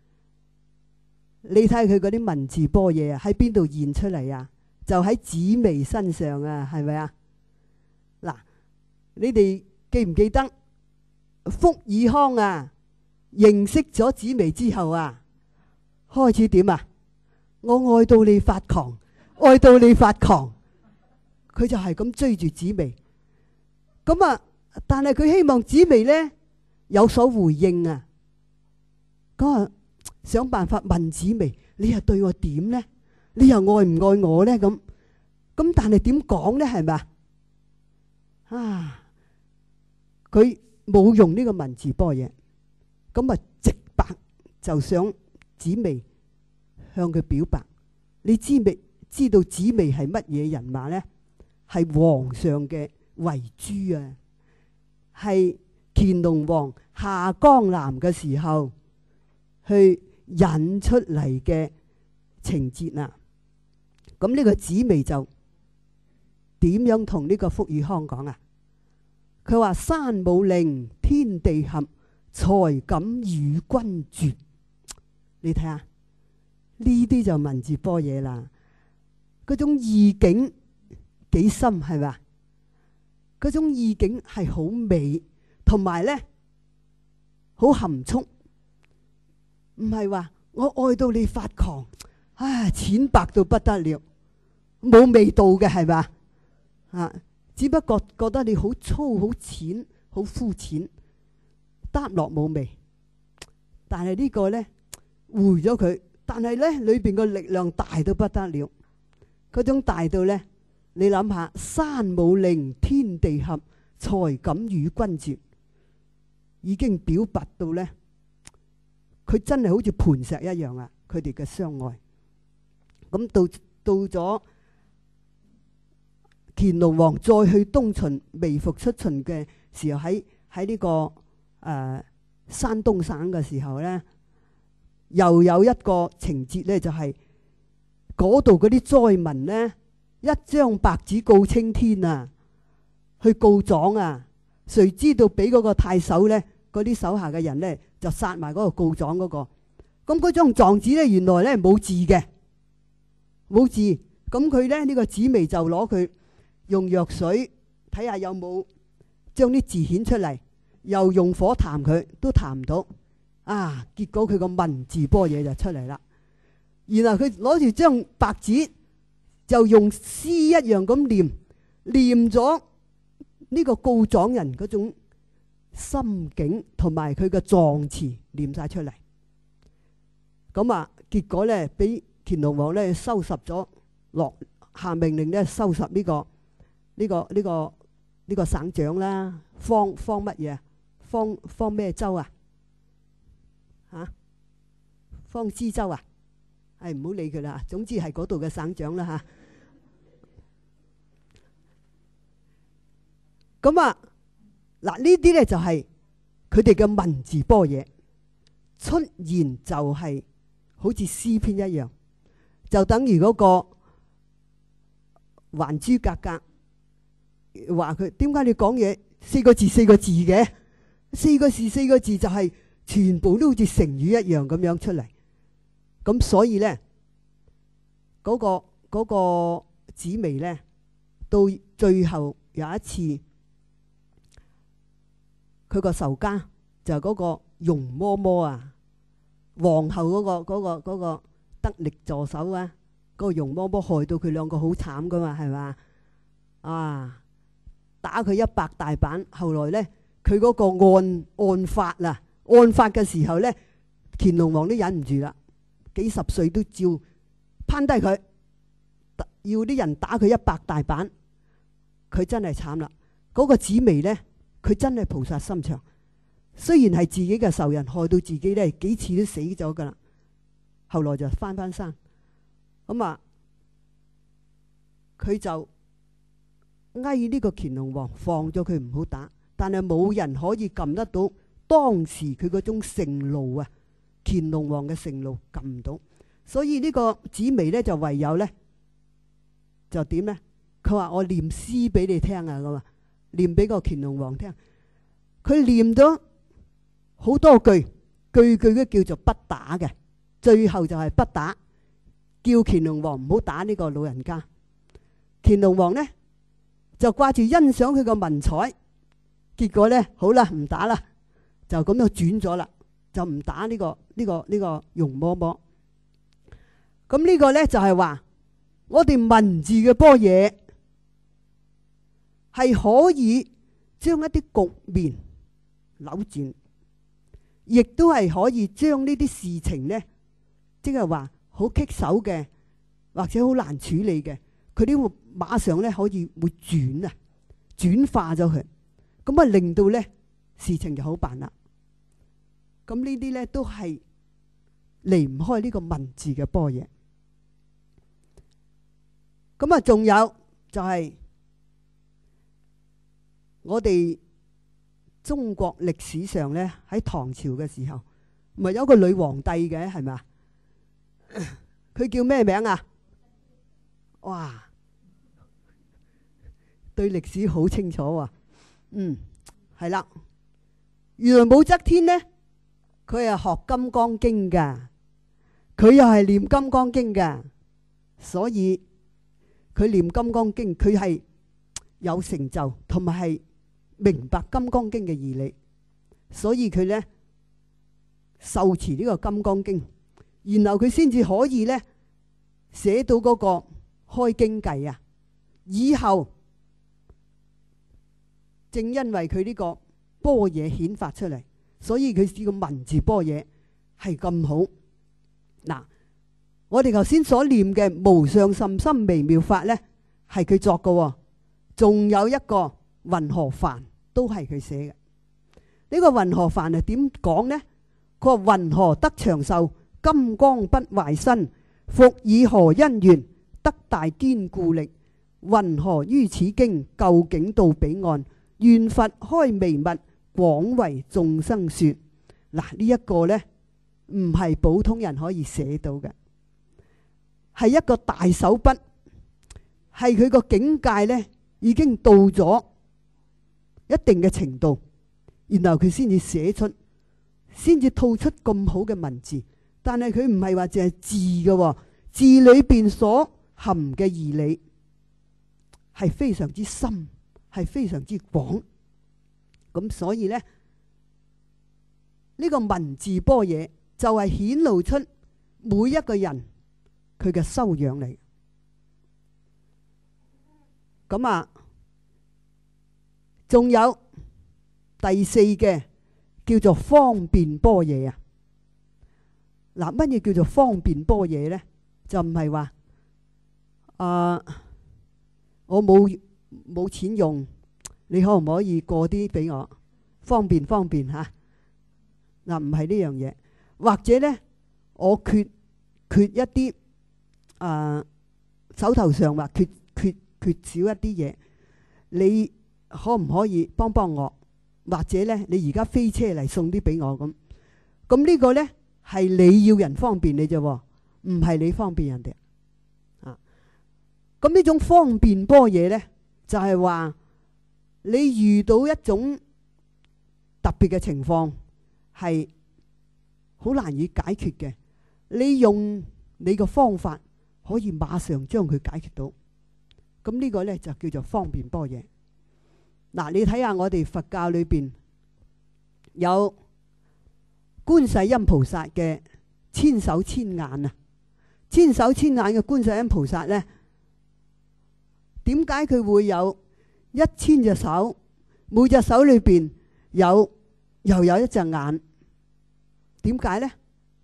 你睇下佢嗰啲文字般若啊，喺邊度現出嚟啊？就喺紫微身上啊，係咪啊？嗱，你哋記唔記得福爾康啊？認識咗紫微之後啊，開始點啊？我愛到你發狂，愛到你發狂。佢就係咁追住紫微，咁啊，但係佢希望紫微呢有所回應啊。咁啊，想辦法問紫微：你又對我點呢？你又愛唔愛我呢？咁咁，但係點講呢？係咪啊？佢冇用呢個文字般若，咁啊直白就想紫微向佢表白。你知未？知道紫微係乜嘢人馬呢？係皇上嘅遺珠啊！係乾隆皇下江南嘅時候去引出嚟嘅情節啊！咁呢個紫微就點樣同呢個福爾康講啊？佢話：山武陵，天地合，才敢與君絕。你睇下呢啲就文字般若啦，嗰種意境幾深係嘛？嗰種意境係好美，同埋呢好含蓄，唔係話我愛到你發狂，唉，淺白到不得了，冇味道嘅係嘛？啊，只不過覺得你好粗、好淺、好膚淺，得落冇味。但係呢個呢，回咗佢，但係呢裏邊個力量大到不得了，嗰種大到呢。你諗下，山武陵，天地合，才敢與君絕，已經表白到呢，佢真係好似磐石一樣啊！佢哋嘅相愛，咁到到咗乾隆皇再去東巡微服出巡嘅時候，喺喺呢個誒、呃、山東省嘅時候呢，又有一個情節呢，就係嗰度嗰啲災民呢。一張白紙告青天啊，去告狀啊，誰知道俾嗰個太守呢，嗰啲手下嘅人呢，就殺埋嗰個告狀嗰個。咁嗰張狀紙呢，原來呢冇字嘅，冇字。咁佢呢，呢個紫微就攞佢用藥水睇下有冇將啲字顯出嚟，又用火彈佢都彈唔到啊！結果佢個文字般若就出嚟啦。然後佢攞住張白紙。就用詩一樣咁念，念咗呢個告狀人嗰種心境同埋佢嘅狀詞念晒出嚟。咁啊，結果咧俾乾隆皇咧收拾咗落下命令咧收拾呢、呢個呢、呢個呢、呢個呢、呢個省長啦，方方乜嘢？方方咩州啊？吓、啊？方知州啊？係唔好理佢啦，總之係嗰度嘅省長啦吓。咁啊，嗱呢啲咧就係佢哋嘅文字般若出現，就係好似詩篇一樣，就等於嗰個還珠格格話佢點解你講嘢四個字四個字嘅？四個字四個字就係全部都好似成語一樣咁樣出嚟。咁所以咧，嗰個嗰個紫微咧，到最後有一次，佢個仇家就係嗰個容嬤嬤啊，皇后嗰個嗰個嗰個得力助手啊，嗰個容嬤嬤害到佢兩個好慘噶嘛，係嘛？啊，打佢一百大板。後來咧，佢嗰個案案發啊，案發嘅時候咧， 乾隆王都忍唔住啦，幾十歲都照攀低佢，要啲人打佢一百大板。佢真係慘啦！嗰、那個紫微呢，佢真係菩薩心腸。雖然係自己嘅仇人，害到自己呢幾次都死咗噶啦，後來就翻翻山。咁啊，佢就嗌呢個乾隆王放咗佢唔好打，但係冇人可以撳得到當時佢嗰種盛怒啊！乾隆王嘅盛怒撳唔到，所以呢個紫微呢，就唯有呢，就點呢？佢話我念詩俾你聽啊，咁啊，念俾個乾隆王聽。佢念咗好多句，句句都叫做不打嘅，最後就係不打，叫乾隆王唔好打呢個老人家。乾隆王呢，就掛住欣賞佢個文采，結果呢，好啦，唔打啦，就咁樣轉咗啦，就唔打呢個呢個呢個容嬤嬤。咁呢個呢，就係話我哋文字嘅般若係可以將一啲局面扭轉，亦都係可以將呢啲事情呢，即係話好棘手嘅或者好難處理嘅，佢都會馬上呢可以會轉啊，轉化咗佢，咁啊令到呢事情就好辦啦。咁呢啲呢都係離唔開呢個文字嘅般若。咁啊，仲有就係我哋中國歷史上呢，喺唐朝嘅時候，咪有個女皇帝嘅，係咪啊？佢叫咩名啊？哇，對歷史好清楚啊！嗯，係啦，原來武則天呢，佢係學《金剛經》噶，佢又係念《金剛經》噶，所以佢念《金剛經》，佢係有成就，同埋係明白《金剛經》嘅義理，所以佢呢受持呢個《金剛經》，然後佢先至可以呢寫到嗰個開經偈啊！以後正因為佢呢個般若顯發出嚟，所以佢呢個文字般若係咁好。嗱，我哋頭先所念嘅無上甚深微妙法呢，係佢作嘅，仲有一個雲何梵都係佢寫嘅。呢個雲何梵係點講呢？佢話雲何得長壽，金剛不壞身，復以何因緣得大堅固力？雲何於此經究竟到彼岸？願佛開微密，廣為眾生說。嗱，呢一個呢唔係普通人可以寫到嘅，係一個大手筆，係佢個境界呢已經到咗一定嘅程度，然後佢先至寫出，先至吐出咁好嘅文字。但係佢唔係話淨係字嘅，字裏邊所含嘅義理係非常之深，係非常之廣。咁所以呢，呢個文字般若就係顯露出每一個人佢嘅修養嚟。咁啊，仲有第四嘅叫做方便般若啊。嗱，乜嘢叫做方便般若呢？就唔係話啊，我冇冇錢用，你可唔可以過啲俾我？方便方便吓。嗱，唔係呢樣嘢，或者呢，我缺缺一啲啊，手頭上或缺缺缺少一啲嘢，你可唔可以幫幫我？或者呢，你而家飛車嚟送啲俾我咁？咁呢個呢，係你要人方便你啫，唔係你方便人哋啊。咁呢種方便般若呢，就係話你遇到一種特別嘅情況，係好難以解決嘅，你用你個方法可以馬上將佢解決到。咁呢個呢，就叫做方便般若。嗱，你睇下我哋佛教裏邊有觀世音菩薩嘅千手千眼啊，千手千眼嘅觀世音菩薩呢，點解佢會有一千隻手？每隻手裏邊有又有一隻眼，點解呢？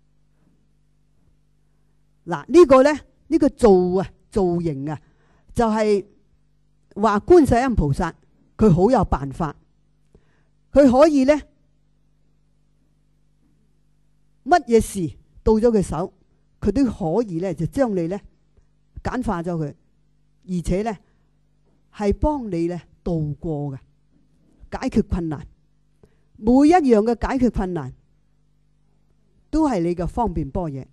嗱，呢個咧，呢個造啊造型啊，就係話觀世音菩薩佢好有辦法，佢可以咧乜嘢事到咗佢手，佢都可以咧就將你咧簡化咗佢，而且咧係幫你咧度過嘅，解決困難。每一樣嘅解決困難都係你嘅方便般若。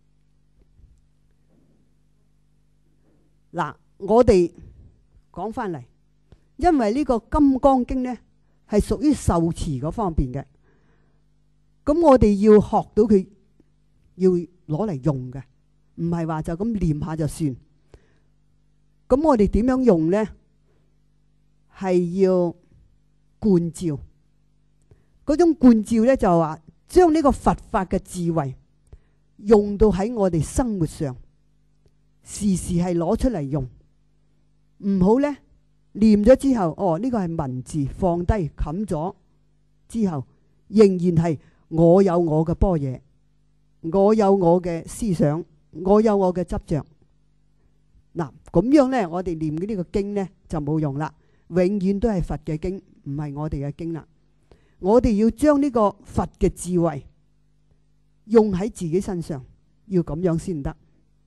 嗱，我哋講翻嚟，因為呢個《金剛經》呢係屬於受持嗰方面嘅，咁我哋要學到佢，要攞嚟用嘅，唔係話就咁念下就算。咁我哋點樣用呢？係要觀照。嗰種觀照呢，就話將呢個佛法嘅智慧用到喺我哋生活上，時時係攞出嚟用，唔好呢念咗之後，哦呢個係文字，放低冚咗之後，仍然係我有我嘅般若，我有我嘅思想，我有我嘅執着。嗱，咁樣呢，我哋念嘅呢個經呢就冇用啦，永遠都係佛嘅經，唔係我哋嘅經啦。我哋要將呢個佛嘅智慧用喺自己身上，要咁樣先得。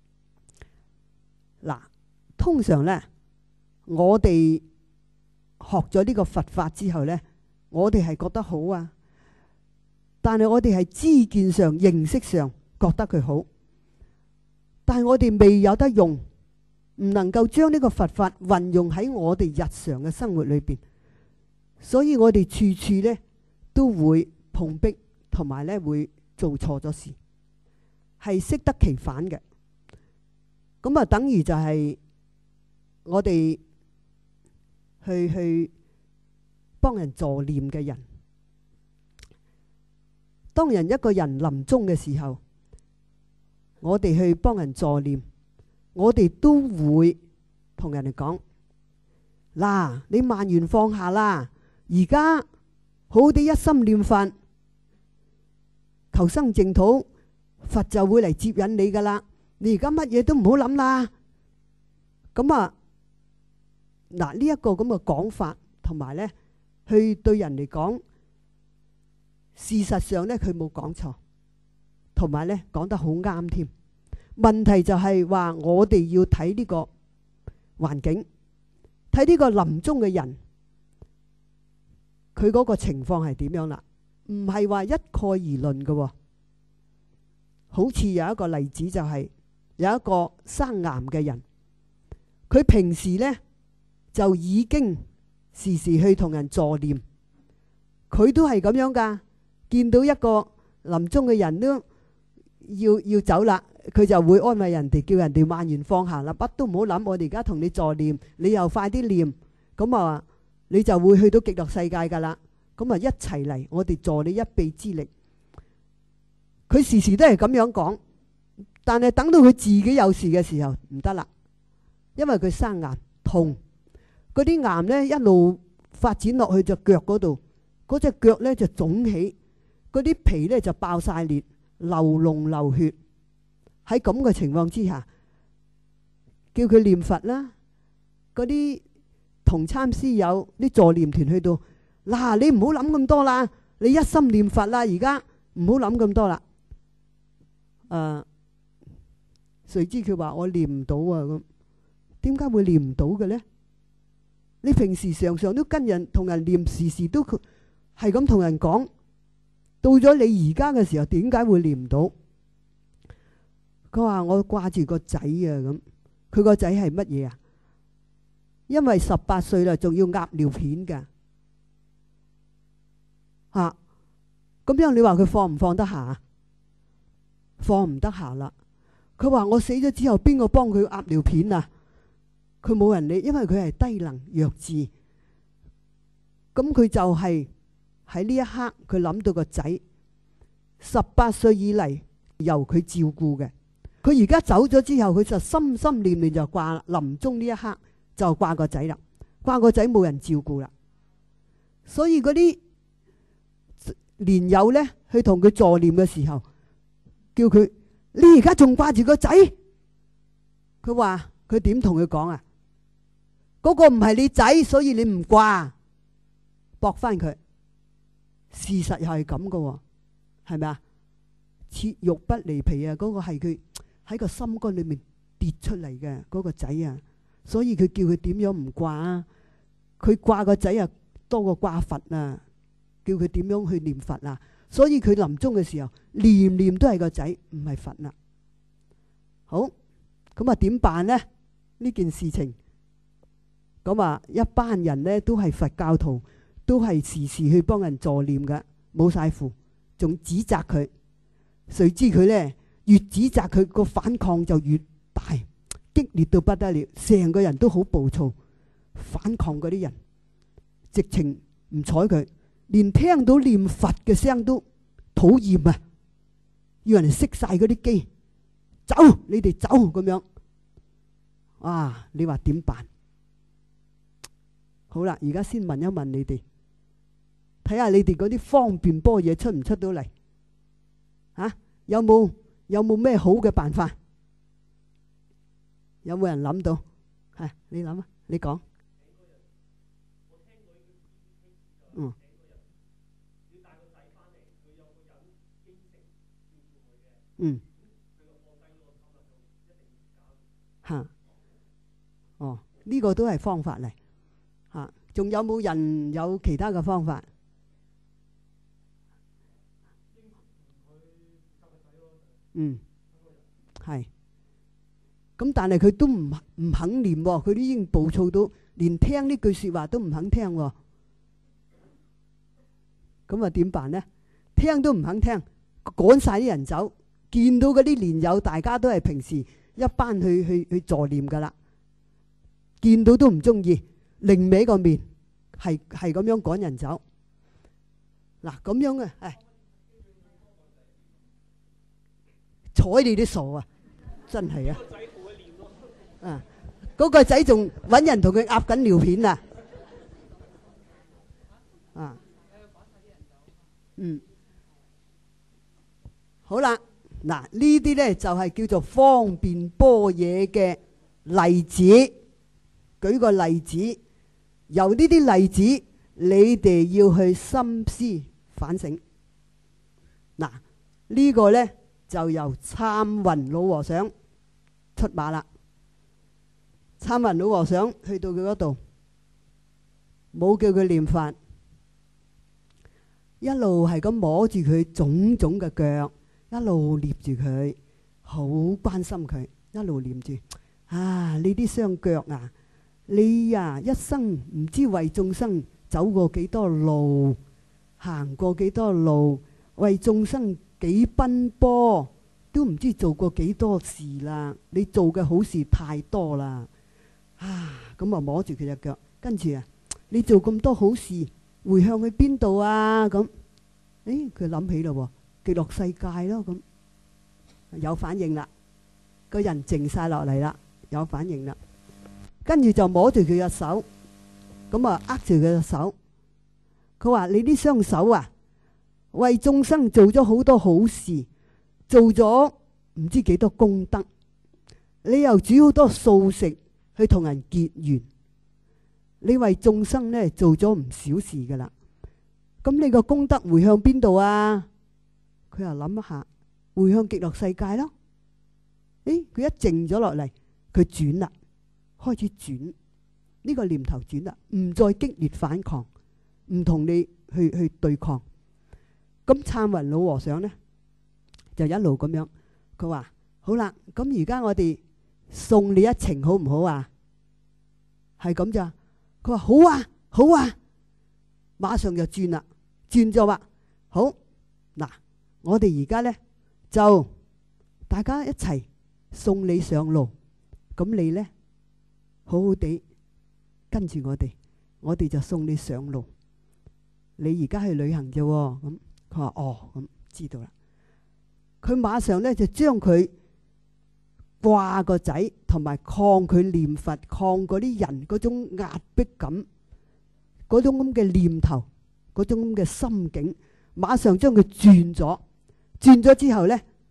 嗱，通常呢，我哋學咗呢個佛法之後呢，我哋係覺得好啊，但係我哋係知見上、認識上覺得佢好，但係我哋未有得用，唔能夠將呢個佛法運用喺我哋日常嘅生活裏邊，所以我哋處處呢都會碰壁，同埋咧會做錯咗事，係適得其反嘅。咁啊，等於就係我哋去去幫人助念嘅人。當人一個人臨終嘅時候，我哋去幫人助念，我哋都會同人哋講：嗱，你萬緣放下啦，而家好啲一心念佛，求生淨土，佛就會嚟接引你噶啦。你而家乜嘢都唔好諗啦。咁啊，嗱呢一個咁嘅講法，同埋呢去對人嚟講，事實上呢佢冇講錯，同埋呢講得好啱添。問題就係話我哋要睇呢個環境，睇呢個臨終嘅人，佢嗰個情況係點樣啦？唔係話一概而論嘅。好似有一個例子，就係有一個生癌嘅人，佢平時呢就已經時時去同人助念，佢都係咁樣噶。見到一個臨終嘅人都要要走啦，佢就會安慰人哋，叫人哋萬緣放下啦，乜都唔好諗，我哋而家同你助念，你又快啲念，咁啊你就會去到極樂世界噶啦。咁啊一齊嚟，我哋助你一臂之力。佢時時都係咁樣講，但係等到佢自己有事嘅時候唔得啦，因為佢生癌痛，嗰啲癌呢一路發展落去隻腳嗰度，嗰隻腳呢就腫起，嗰啲皮呢就爆晒裂，流膿流血。喺咁嘅情況之下，叫佢念佛啦。嗰啲同參師友啲助念團去到，嗱，你唔好諗咁多啦，你一心念佛啦，而家唔好諗咁多啦。誒、呃，誰知佢話我念唔到啊？咁點解會念唔到嘅呢？你平時常常都跟人同人念，時時都係咁同人講，到咗你而家嘅時候，點解會念唔到？佢話我掛住個仔啊，咁佢個仔係乜嘢啊？因為十八歲啦，仲要壓尿片噶吓，咁樣你話佢放唔放得下？放唔得下啦。佢話我死咗之後，邊個幫佢壓尿片啊？佢冇人理，因為佢係低能弱智。咁佢就係喺呢一刻，佢諗到個仔十八歲以嚟由佢照顧嘅。佢而家走咗之後，佢就心心念念就掛臨終呢一刻就掛個仔啦，掛個仔冇人照顧啦。所以嗰啲蓮友呢，去同佢助念嘅時候，叫佢你而家仲掛住個仔？佢話佢點同佢講啊？嗰個唔係你仔，所以你唔掛，駁翻佢。事實又係咁噶，係咪啊？切肉不離皮啊！嗰個係佢喺個心肝裏面跌出嚟嘅嗰個仔啊，所以佢叫佢點樣唔掛啊？佢掛個仔啊多過掛佛啊！叫佢點樣去念佛啊？所以佢臨終嘅時候念念都係個仔，唔係佛啦。好，咁啊點辦呢？呢件事情咁啊，一班人呢都係佛教徒，都係時時去幫人助念嘅，冇晒符，仲指責佢。誰知佢呢越指責佢，個反抗就越大，激烈到不得了，成個人都好暴躁，反抗嗰啲人，直情唔睬佢，連聽到念佛嘅聲都討厭啊！要人哋熄晒嗰啲機，走，你哋走咁樣。啊，你話點辦？好啦，而家先問一問你哋，睇下你哋嗰啲方便般若出唔出到嚟？啊，有冇有冇咩好嘅辦法？有冇人諗到？係你諗啊，你講。嗯。嗯。吓。哦，呢個都係方法嚟。吓，仲有冇人有其他嘅方法？嗯，係。咁但係佢都唔唔肯念，佢都已經暴躁到連聽呢句說話都唔肯聽。咁啊點辦呢？聽都唔肯聽，趕晒啲人走。見到嗰啲蓮友，大家都係平時一班去去去助念噶啦，見到都唔中意，擰歪個面，係係咁樣趕人走。嗱，咁樣嘅，係睬你啲傻啊！真係啊！啊，嗰個仔仲搵人同佢壓緊尿片啊！啊，嗯，好啦。嗱，呢啲呢就係叫做方便般若嘅例子。舉個例子，由呢啲例子，你哋要去深思反省。嗱，呢個呢就由參雲老和尚出馬啦。參雲老和尚去到佢嗰度，冇叫佢念佛，一路係咁摸住佢腫腫嘅腳。一路捏住佢，好關心佢，一路念住啊！你啲雙腳啊，你呀、啊、一生唔知為眾生走過幾多路，行過幾多路，為眾生幾奔波，都唔知做過幾多事啦。你做嘅好事太多啦，啊！咁啊摸住佢隻腳，跟住啊，你做咁多好事，回向去邊度啊？咁，誒，佢諗起咯。極樂世界咯，咁有反應啦，個人靜晒落嚟啦，有反應啦，跟住就摸住佢隻手，咁啊握住佢隻手，佢話：你啲雙手啊，為眾生做咗好多好事，做咗唔知幾多功德，你又煮好多素食去同人結緣，你為眾生呢做咗唔少事噶啦，咁你個功德回向邊度啊？佢又諗一下，回向極樂世界咯。誒，佢一靜咗落嚟，佢轉啦，開始轉呢個念頭轉啦，唔再激烈反抗，唔同你去去對抗。咁參雲老和尚呢，就一路咁樣，佢話：好啦，咁而家我哋送你一程好唔好啊？係咁咋？佢話好啊，好啊，馬上就轉啦，轉咗話好嗱。我哋而家呢，就大家一齊送你上路，咁你呢，好好地跟住我哋，我哋就送你上路。你而家去旅行啫，咁佢話哦，咁知道啦。佢馬上呢，就將佢掛個仔同埋抗佢念佛，抗嗰啲人嗰種壓迫感，嗰種咁嘅念頭，嗰種咁嘅心境，馬上將佢轉咗。轉咗之後呢，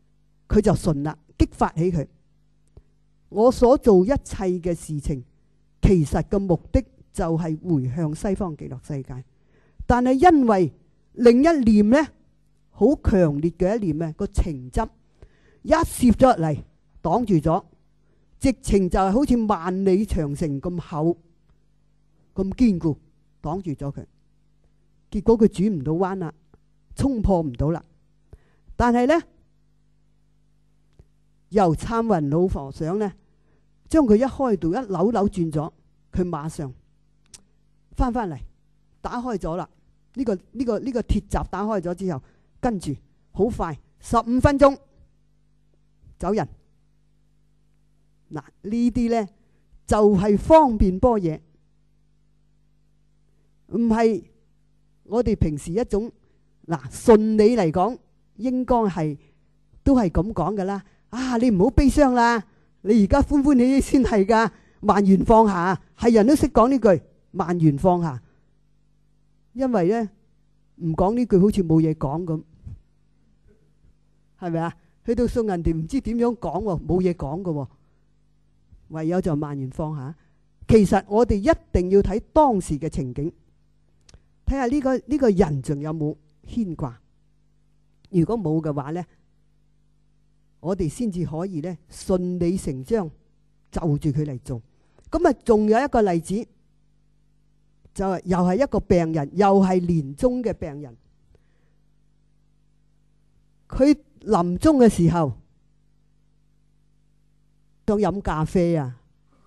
佢就順啦，激發起佢。我所做一切嘅事情，其實嘅目的就係回向西方極樂世界。但係因為另一念呢，好強烈嘅一念呢，個情執一攝咗入嚟，擋住咗，直情就係好似萬里長城咁厚、咁堅固，擋住咗佢。結果佢轉唔到彎啦，衝破唔到啦。但係呢，由參雲老和尚呢，將佢一開導一扭扭轉咗，佢馬上翻翻嚟，打開咗啦。呢個呢個呢個鐵閘打開咗之後，跟住好快十五分鐘走人。嗱，呢啲呢就係方便般若，唔係我哋平時一種。嗱，順理嚟講，應該係都係咁講噶啦。啊，你唔好悲傷啦，你而家歡歡喜喜先係噶，萬緣放下，係人都識講呢句萬緣放下。因為咧唔講呢句好似冇嘢講咁，係咪啊？去到送人哋唔知點樣講喎，冇嘢講噶喎，唯有就萬緣放下。其實我哋一定要睇當時嘅情景，睇下呢個呢個人仲有冇牽掛。如果冇嘅話呢，我哋先至可以呢順理成章就住佢嚟做。咁啊，仲有一個例子，就係又係一個病人，又係年終嘅病人。佢臨終嘅時候想飲咖啡啊，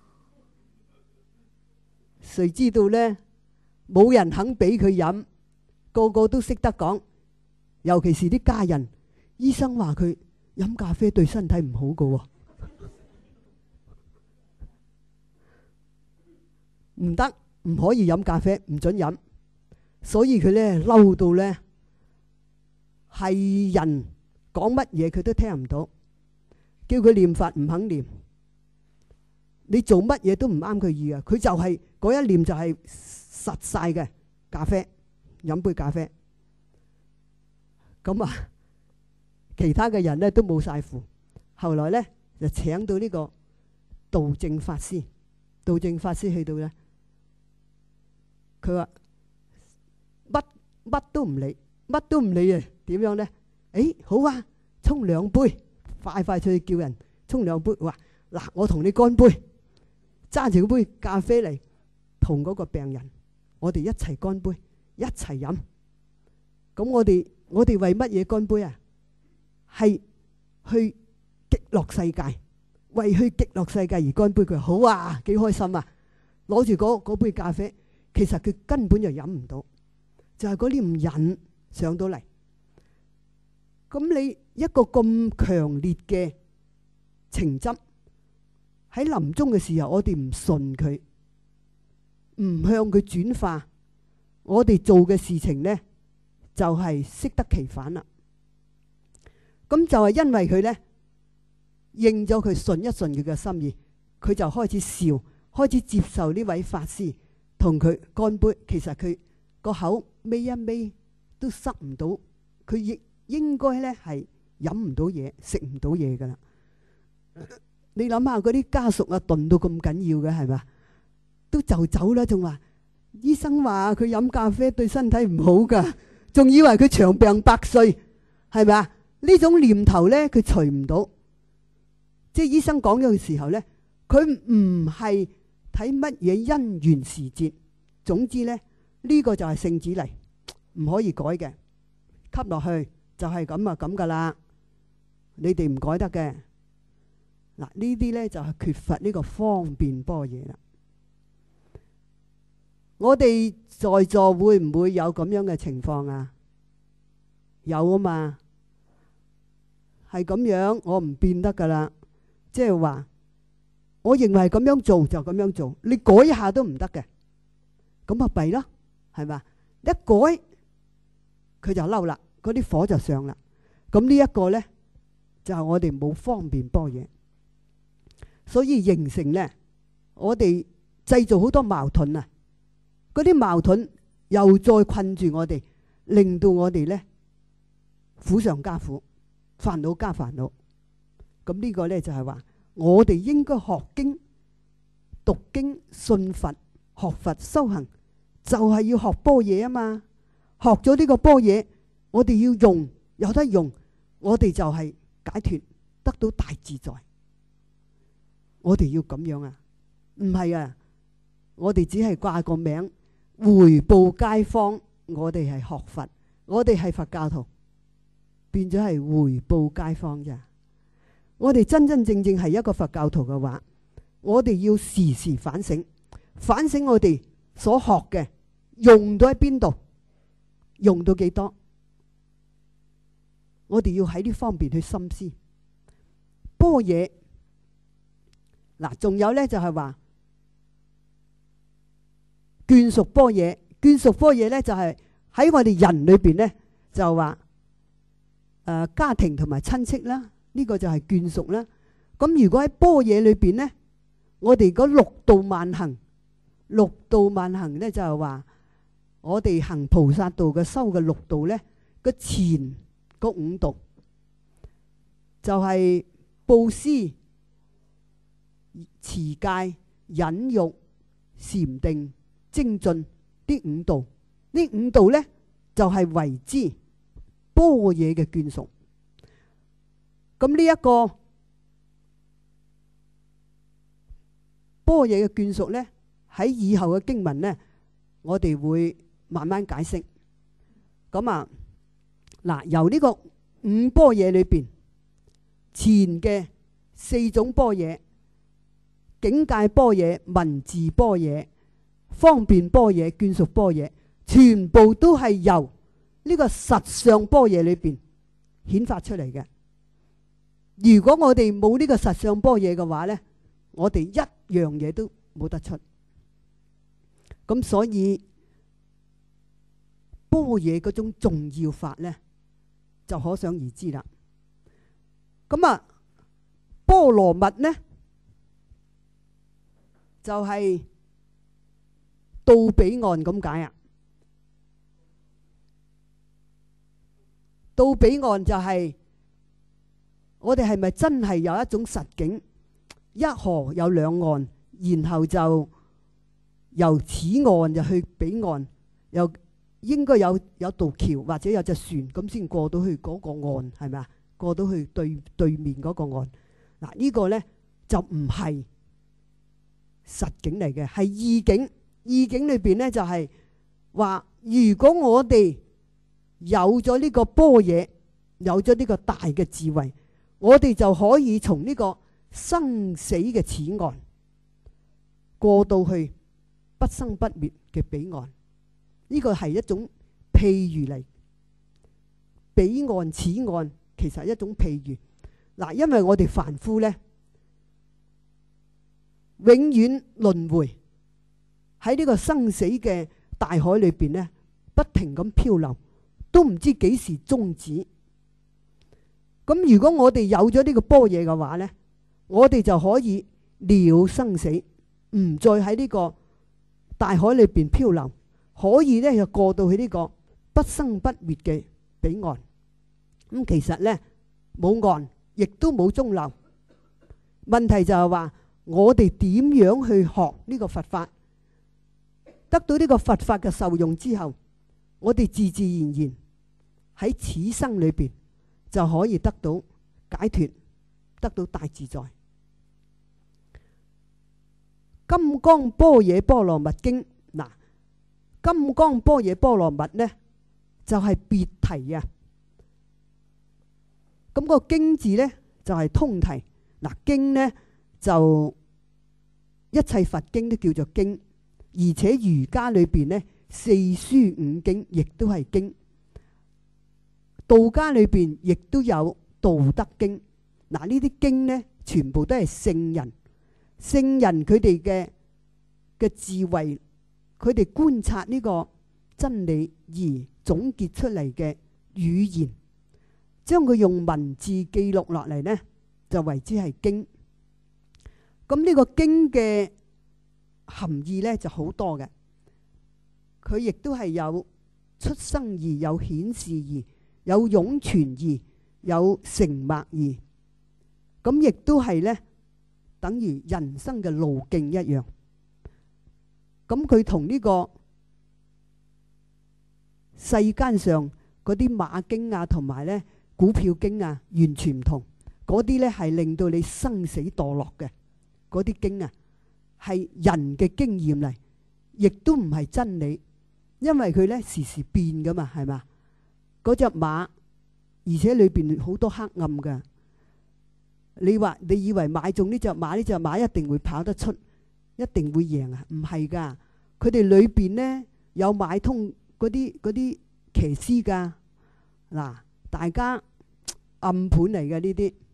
誰知道呢？冇人肯俾佢飲，個個都識得講，尤其是啲家人。醫生話佢飲咖啡對身體唔好噶喎，唔得，唔可以飲咖啡，唔准飲。所以佢咧嬲到咧，係人講乜嘢佢都聽唔到，叫佢念佛唔肯念，你做乜嘢都唔啱佢意啊！佢就係嗰一念就係實晒嘅咖啡，飲杯咖啡。咁啊，其他嘅人咧都冇晒符。後來咧就請到呢個道正法師，道正法師去到咧，佢話乜乜都唔理，乜都唔理啊！點樣咧？誒，好啊，沖兩杯，快快脆叫人沖兩杯。話嗱，我同你乾杯，揸住嗰杯咖啡嚟，同嗰個病人，我哋一齊乾杯，一齊飲。咁我哋我哋為乜嘢乾杯啊？係去極樂世界，為去極樂世界而乾杯。佢好啊，幾開心啊！攞住嗰嗰杯咖啡，其實佢根本就飲唔到，就係嗰啲唔癮上到嚟。咁你一個咁強烈嘅情執喺臨終嘅時候，我哋唔順佢，唔向佢轉化，我哋做嘅事情呢，就係適得其反啦。咁就係因為佢呢應咗佢，順一順佢嘅心意，佢就開始笑，開始接受呢位法師同佢乾杯。其實佢個口尾一尾都塞唔到，佢亦應該呢係飲唔到嘢，食唔到嘢噶啦。你諗下嗰啲家屬啊，鈍到咁緊要嘅係咪？都就走啦，仲話醫生話佢飲咖啡對身體唔好噶，仲以為佢長命百歲，係咪啊？呢種念頭呢，佢除唔到。即係醫生講咗嘅時候呢，佢唔係睇乜嘢因緣時節，總之呢，呢個就係聖旨嚟，唔可以改嘅，吸落去就係咁啊咁噶啦，你哋唔改得嘅。嗱，呢啲呢就係缺乏呢個方便般若啦。我哋在座會唔會有咁樣嘅情況啊？有啊嘛，係咁樣，我唔變得噶啦。即係話，我認為咁樣做就咁樣做，你改一下都唔得嘅，咁啊弊咯，係嘛？一改佢就嬲啦，嗰啲火就上啦。咁呢一個呢，就係我哋冇方便般若，所以形成呢，我哋製造好多矛盾啊！嗰啲矛盾又再困住我哋，令到我哋呢苦上加苦，煩惱加煩惱。 咁呢個呢，就係話，我哋應該學經、讀經、信佛、學佛修行，就係要學般若啊嘛。學咗呢個般若，我哋要用，有得用，我哋就係解脫，得到大自在。我哋要咁樣啊？唔係啊，我哋只係掛個名，回報街坊。我哋係學佛，我哋係佛教徒，變咗係回報街坊咋。我哋真真正正係一個佛教徒嘅話，我哋要時時反省，反省我哋所學嘅用到喺邊度，用到幾多，我哋要喺呢方面去深思。般若嗱，仲有呢，就係話眷屬般若，眷屬般若呢，就係喺我哋人裏邊呢，就話誒家庭同埋親戚啦，呢個就係眷屬啦。咁如果喺般若裏邊呢，我哋嗰六度萬行，六度萬行呢，就係話我哋行菩薩道嘅修嘅六度呢，個前嗰五度就係布施、持戒、忍辱、禪定、精進呢五度，呢五度呢，就係為之般若嘅眷屬。咁呢一個般若嘅眷屬呢，喺以後嘅經文呢，我哋會慢慢解釋。咁啊，嗱，由呢個五般若裏邊，前嘅四種般若，境界般若、文字般若、方便般若、眷屬般若，全部都係由呢個實相般若裏邊顯發出嚟嘅。如果我哋冇呢個實相般若嘅話呢，我哋一樣嘢都冇得出。咁所以般若嗰種重要法呢，就可想而知啦。咁啊，波羅蜜呢，就係、是、到彼岸咁解啊。到彼岸就係、是、我哋係咪真係有一種實境，一河有兩岸，然後就由此岸就去彼岸，又應該有有道橋或者有隻船咁先過到去嗰個岸，係咪啊？過到去對對面嗰個岸。嗱，呢個呢，就唔係實境嚟嘅，係意境。意境裏邊呢，就係話，如果我哋有咗呢個般若，有咗呢個大嘅智慧，我哋就可以從呢個生死嘅此岸過到去不生不滅嘅彼岸。呢個係一種譬喻嚟，彼岸此岸其實係一種譬喻。嗱，因為我哋凡夫呢，永遠輪迴喺呢個生死嘅大海裏邊呢，不停咁漂流，都唔知幾時終止。咁如果我哋有咗呢個般若嘅話呢，我哋就可以了生死，唔再喺呢個大海裏邊漂流，可以呢就過到去呢個不生不滅嘅彼岸。咁其實呢，冇岸，亦都冇中流。問題就係話，我哋點樣去學呢個佛法，得到呢個佛法嘅受用之後，我哋自自然然喺此生裏邊就可以得到解脫，得到大自在。金剛般若波羅蜜經，嗱，金剛般若波羅蜜呢，就係別題啊。咁個經字呢，就係通題。嗱，經呢，就一切佛經都叫做經，而且儒家裏邊呢，四書五經亦都係經。道家裏邊亦都有道德經。嗱，呢啲經呢，全部都係聖人，聖人佢哋嘅嘅智慧，佢哋觀察呢個真理而總結出嚟嘅語言，將佢用文字記錄落嚟呢，就為之係經。咁呢個經嘅含義呢，就好多嘅，佢亦都係有出生義，有顯示義，有湧泉義，有成默義。 咁亦都係咧，等於人生嘅路徑一樣。咁佢同呢個世間上嗰啲馬經啊，同埋咧股票經啊，完全唔同。嗰啲咧係令到你生死墮落嘅嗰啲經啊，係人嘅經驗嚟，亦都唔係真理，因為佢咧時時變噶嘛，係嘛？嗰隻馬，而且裏邊好多黑暗噶。你話你以為買中呢隻馬，呢隻馬一定會跑得出，一定會贏啊？唔係噶，佢哋裏邊咧有買通嗰啲嗰啲騎師噶。嗱，大家暗盤嚟嘅呢啲。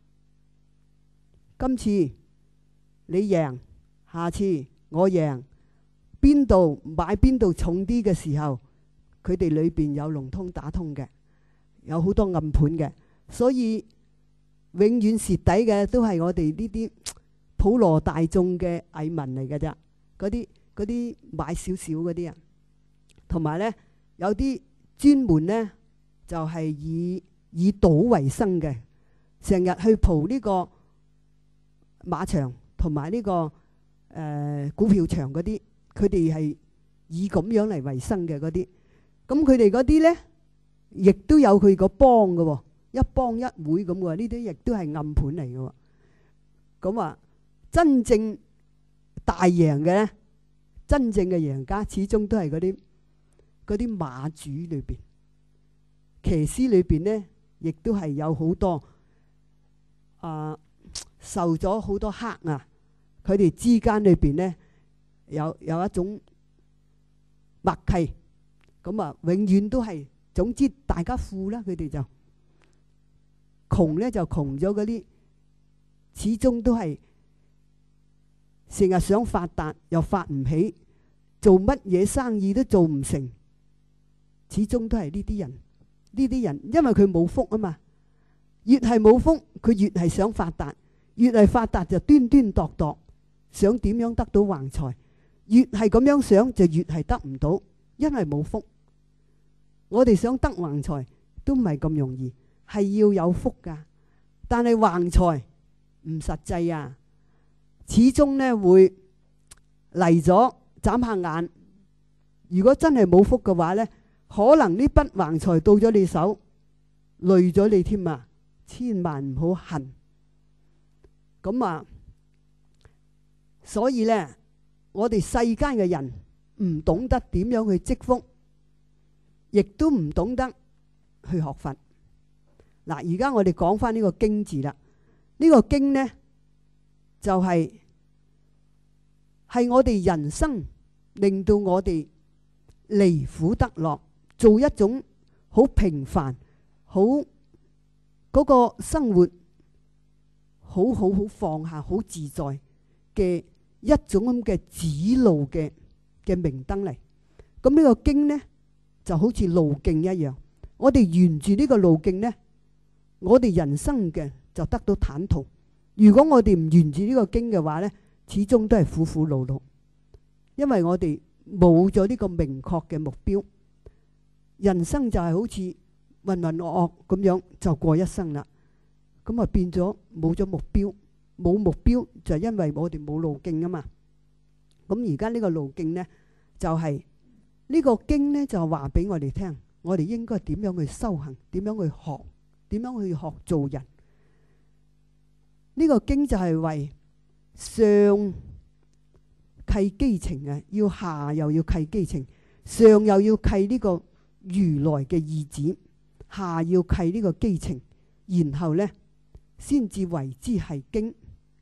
今次你贏，下次我贏，邊度買邊度重啲嘅時候，佢哋裏邊有龍通打通嘅，有好多暗盤嘅，所以永遠蝕底嘅都係我哋呢啲普羅大眾嘅蟻民嚟嘅啫。嗰啲嗰啲買少少嗰啲人，同埋咧有啲專門咧就係、是、以以賭為生嘅，成日去蒲呢個馬場同埋呢個誒、呃、股票場嗰啲，佢哋係以咁樣嚟為生嘅嗰啲。咁佢哋嗰啲咧，亦都有佢個幫嘅喎，一幫一會咁嘅。呢啲亦都係暗盤嚟嘅喎。咁啊，真正大贏嘅咧，真正嘅贏家始終都係嗰啲嗰啲馬主裏邊，騎師裏邊咧，亦都係有好多啊。呃受咗好多黑啊！佢哋之間裏邊咧有有一種默契，咁啊永遠都係，總之大家富啦，佢哋就窮咧就窮咗嗰啲，始終都係成日想發達又發唔起，做乜嘢生意都做唔成，始終都係呢啲人。呢啲人因為佢冇福啊嘛，越係冇福，佢越係想發達。越係發達就端端度度，想點樣得到橫財，越係咁樣想就越係得唔到，因為冇福。我哋想得橫財都唔係咁容易，係要有福噶。但係橫財唔實際啊，始終呢會嚟咗眨下眼。如果真係冇福嘅話呢，可能呢筆橫財到咗你手，累咗你添啊！千萬唔好恨。咁啊，所以咧，我哋世間嘅人唔懂得點樣去積福，亦都唔懂得去學佛。嗱，而家我哋講翻呢個經字啦。呢個經呢，就係係我哋人生令到我哋離苦得樂，做一種好平凡、好嗰個生活。好好好放下，好自在嘅一種咁嘅指路嘅嘅明燈嚟。咁呢個經呢就好似路徑一樣，我哋沿住呢個路徑呢，我哋人生嘅就得到坦途。如果我哋唔沿住呢個經嘅話呢，始終都係苦苦惱惱，因為我哋冇咗呢個明確嘅目標，人生就係好似渾渾噩噩咁樣就過一生啦。咁啊變咗冇咗目標，冇目標就係因為我哋冇路徑啊嘛。咁而家呢個路徑呢，就係呢個經呢，就話俾我哋聽，我哋應該點樣去修行，點樣去學，點樣去學做人。呢個經就係為上契機情啊，要下又要契機情，上又要契呢個如來嘅意旨，下要契呢個機情，然後呢，先至為之係經。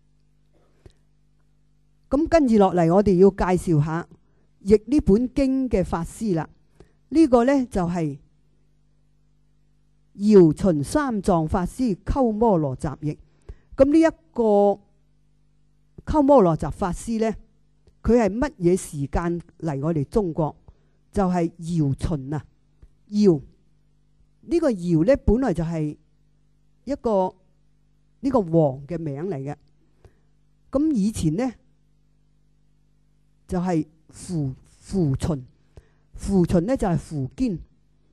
咁跟住落嚟，我哋要介紹下譯呢本經嘅法師啦。呢、這個呢，就係、是、姚秦三藏法師鳩摩羅什譯。咁呢一個鳩摩羅什法師呢，佢係乜嘢時間嚟我哋中國？就係、是、姚秦啊，姚呢、這個姚呢，本來就係一個呢、這個王嘅名嚟嘅。咁以前呢，就係扶扶秦，扶秦呢就係苻堅。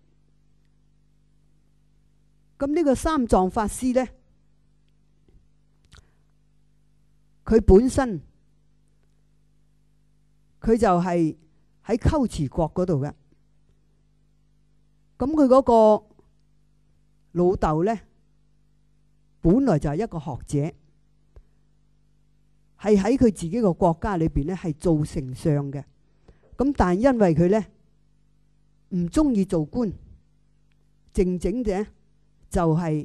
咁呢個三藏法師呢， 佢本身佢就係喺龜茲國嗰度嘅。咁佢嗰個老豆呢，本來就係一個學者，係喺佢自己個國家裏邊呢係做丞相嘅。咁但係因為佢呢唔中意做官，靜靜嘅就係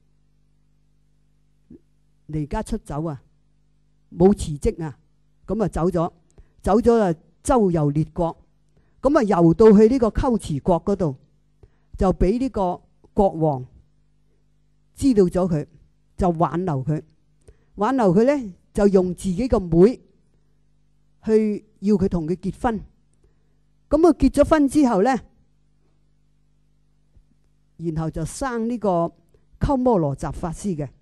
離家出走啊，冇辭職啊，咁啊走咗，走咗啊周遊列國，咁啊遊到去呢個龜茲國嗰度，就俾呢個國王知道咗佢，就挽留佢，挽留佢呢就用自己個妹去要佢同佢結婚。咁啊結咗婚之後呢，然後就生呢個鳩摩羅什法師嘅。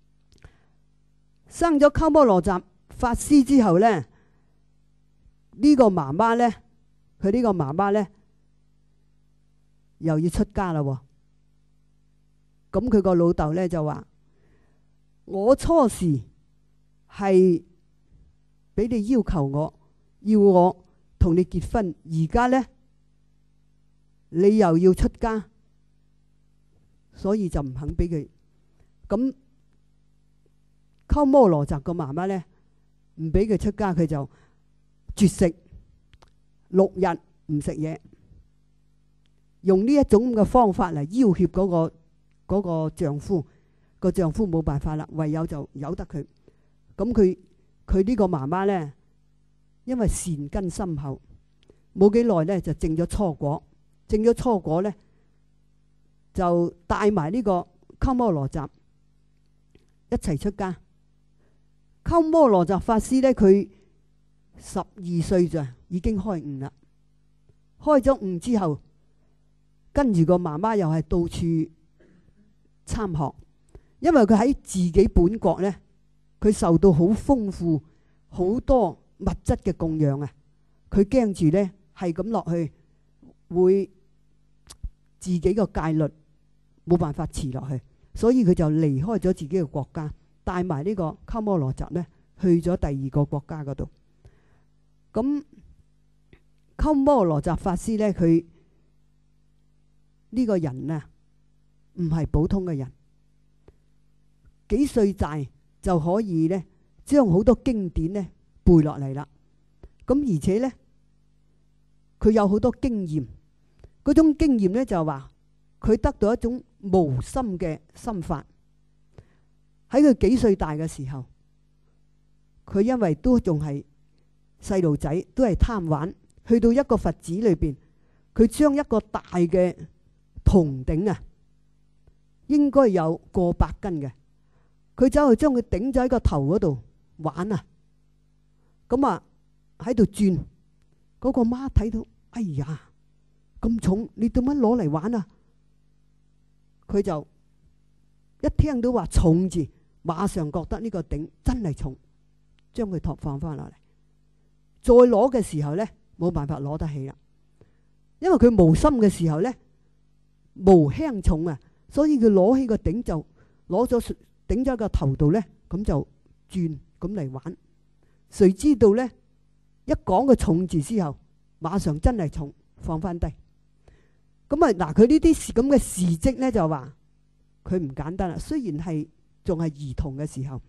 生咗鳩摩羅什法師之後呢，呢個媽媽呢，佢呢個媽媽呢又要出家啦。咁佢個老豆呢就話：我初時係俾你要求我，要我同你結婚，而家呢你又要出家，所以就唔肯俾佢。咁鳩摩羅什個媽媽呢唔俾佢出家，佢就絕食六日唔食嘢，用呢一種嘅方法嚟要挾嗰個嗰個丈夫。個丈夫冇辦法啦，唯有就由得佢。咁佢佢呢個媽媽呢，因為善根深厚，冇幾耐呢就證咗初果。證咗初果呢，就帶埋呢個鳩摩羅什一齊出家。鳩摩羅什法師呢，佢十二歲咋已經開悟啦。開咗悟之後，跟住個媽媽又係到處參學，因為佢喺自己本國呢，佢受到好豐富好多物質嘅供養啊。佢驚住呢係咁落去，會自己個戒律冇辦法持落去，所以佢就離開咗自己嘅國家，帶埋呢個鳩摩羅什呢去咗第二個國家嗰度。咁鳩摩羅什法師呢，佢呢個人啊唔係普通嘅人，幾歲大就可以呢將好多經典呢背落嚟啦。咁而且呢，佢有好多經驗，嗰種經驗呢就話佢得到一種無心嘅心法。喺佢幾歲大嘅時候，佢因為都仲係細路仔，都係貪玩，去到一個佛寺裏邊，佢將一個大嘅銅鼎啊，應該有過百斤嘅，佢走去將佢頂咗喺個頭嗰度玩啊。咁啊喺度轉，嗰個媽睇到，哎呀咁重，你點樣攞嚟玩啊？佢就一聽到話重字，馬上覺得呢個鼎真係重，將佢托放翻落嚟。再攞嘅時候呢，冇辦法攞得起啦，因為佢無心嘅時候呢，無輕重啊，所以佢攞起個鼎就攞咗頂咗喺個頭度呢，咁就轉咁嚟玩。誰知道呢，一講個重字之後，馬上真係重，放翻低。咁啊嗱，佢呢啲咁嘅事蹟呢，就話佢唔簡單啦。雖然係仲係兒童嘅時候，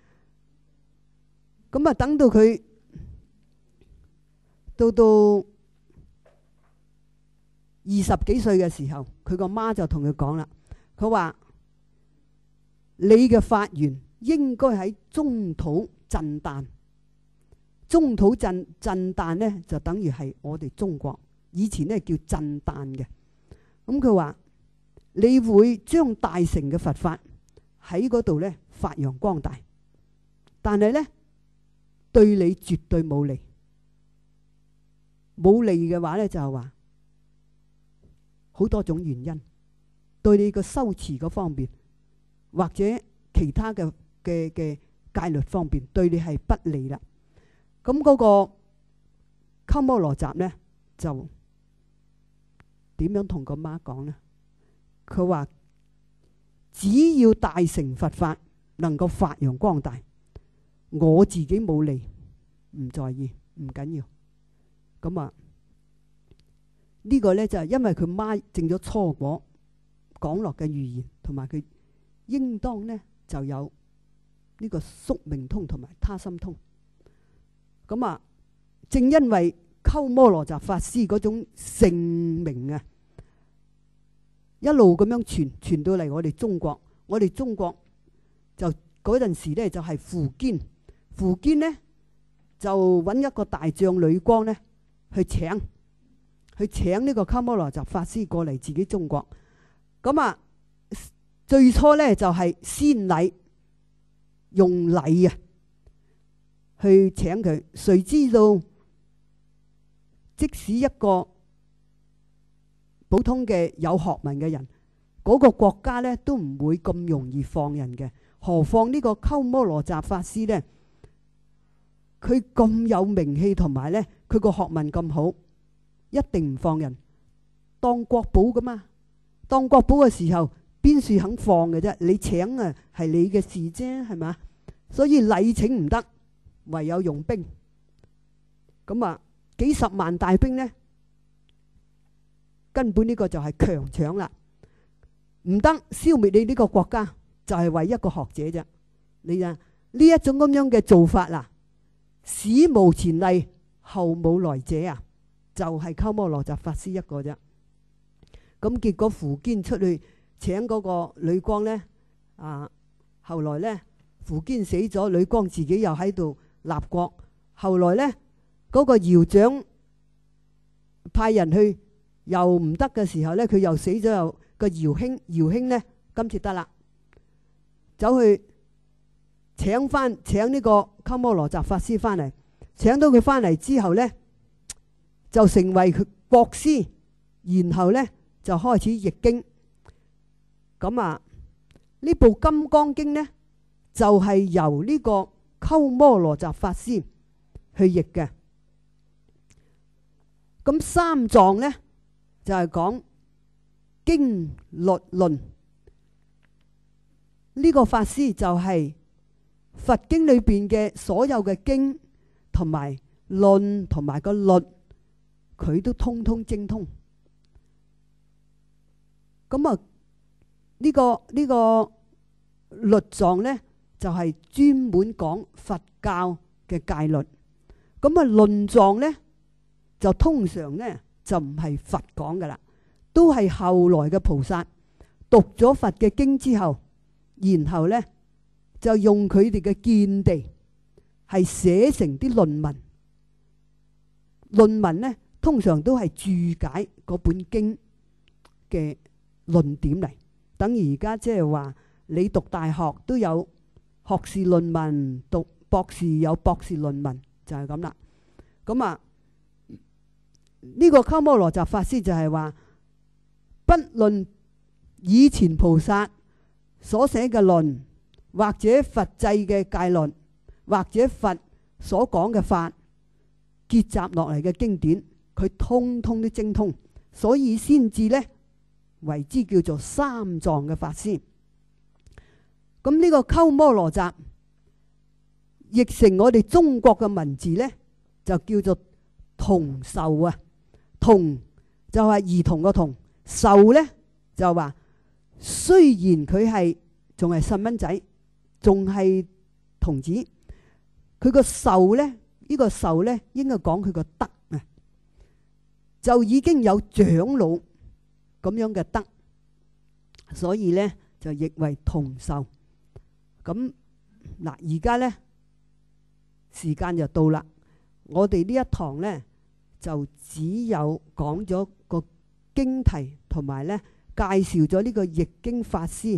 咁啊等到佢到到二十幾歲嘅時候，佢個媽就同佢講啦，佢話你嘅發源應該喺中土震旦。中土震震旦呢，就等於係我哋中國以前呢叫震旦嘅。咁佢話你會將大乘嘅佛法喺嗰度呢發揚光大，但係呢對你絕對冇利。冇利嘅話呢，就係話好多種原因，對你個修持嗰方面或者其他嘅嘅嘅戒律方面對你係不利啦。咁嗰個鳩摩羅什呢，就點樣同個媽講呢？佢話只要大乘佛法能夠發揚光大， 我自己冇嚟，唔在意，唔緊要。咁啊，呢個咧就係因為佢媽證咗初果講落嘅預言，同埋佢應當咧就有呢個宿命通同埋他心通。咁啊，正因為鳩摩羅什法師嗰種盛名啊，一路咁樣傳傳到嚟我哋中國，我哋中國就嗰陣時咧就係苻堅，苻堅呢就揾一個大將呂光呢去請，去請呢個鳩摩羅什法師過嚟自己中國。咁啊，最初呢就係先禮，用禮啊去請佢，誰知道即使一個普通嘅有學問嘅人，嗰個國家呢都唔會咁容易放人嘅，何況呢個鳩摩羅什法師呢，佢咁有名氣同埋呢佢個學問咁好，一定唔放人，當國寶噶嘛。當國寶嘅時候，邊處肯放嘅啫？你請啊係你嘅事啫，係嘛？所以禮請唔得，唯有用兵。咁啊，幾十萬大兵呢，根本呢個就係強搶啦，唔得，消滅你呢個國家就係為一個學者啫。你啊呢一種咁樣嘅做法啦，史無前例，後無來者啊，就係鳩摩羅什法師一個啫。咁結果苻堅出去請嗰個呂光呢，啊，後來呢，苻堅死咗，呂光自己又喺度立國。後來呢，嗰個姚蔣派人去又唔得嘅時候呢，佢又死咗，又個姚興，姚興呢今次得啦，走去請翻請呢個鳩摩羅什法師翻嚟，請到佢翻嚟之後呢，就成為佢國師，然後呢就開始譯經。咁啊，呢部《金剛經》呢，就係由呢個鳩摩羅什法師去譯嘅。咁三藏呢，就係講經律論，呢個法師就係佛經裏邊嘅所有嘅經同埋論同埋個律，佢都通通精通。咁啊，呢個呢個律藏呢，就係專門講佛教嘅戒律。咁啊，論藏呢，就通常呢就唔係佛講噶啦，都係後來嘅菩薩讀咗佛嘅經之後，然後呢就用佢哋嘅見地係寫成啲論文。論文呢通常都係注解嗰本經嘅論點嚟，等於而家即係話你讀大學都有學士論文，讀博士有博士論文，就係咁啦。咁啊，呢個鳩摩羅什法師就係話，不論以前菩薩所寫嘅論，或者佛制嘅戒律，或者佛所講嘅法結集落嚟嘅經典，佢通通都精通，所以先至呢為之叫做三藏嘅法師。咁呢個鳩摩羅什譯成我哋中國嘅文字呢，就叫做童授啊。童就係兒童個童，授呢就話雖然佢係仲係細蚊仔，仲係童子，佢個授呢，呢個授呢應該講佢個德啊，就已經有長老咁樣嘅德，所以呢就譯為童授。咁嗱，而家呢時間就到啦，我哋呢一堂呢就只有講咗個經題，同埋呢介紹咗呢個譯經法師。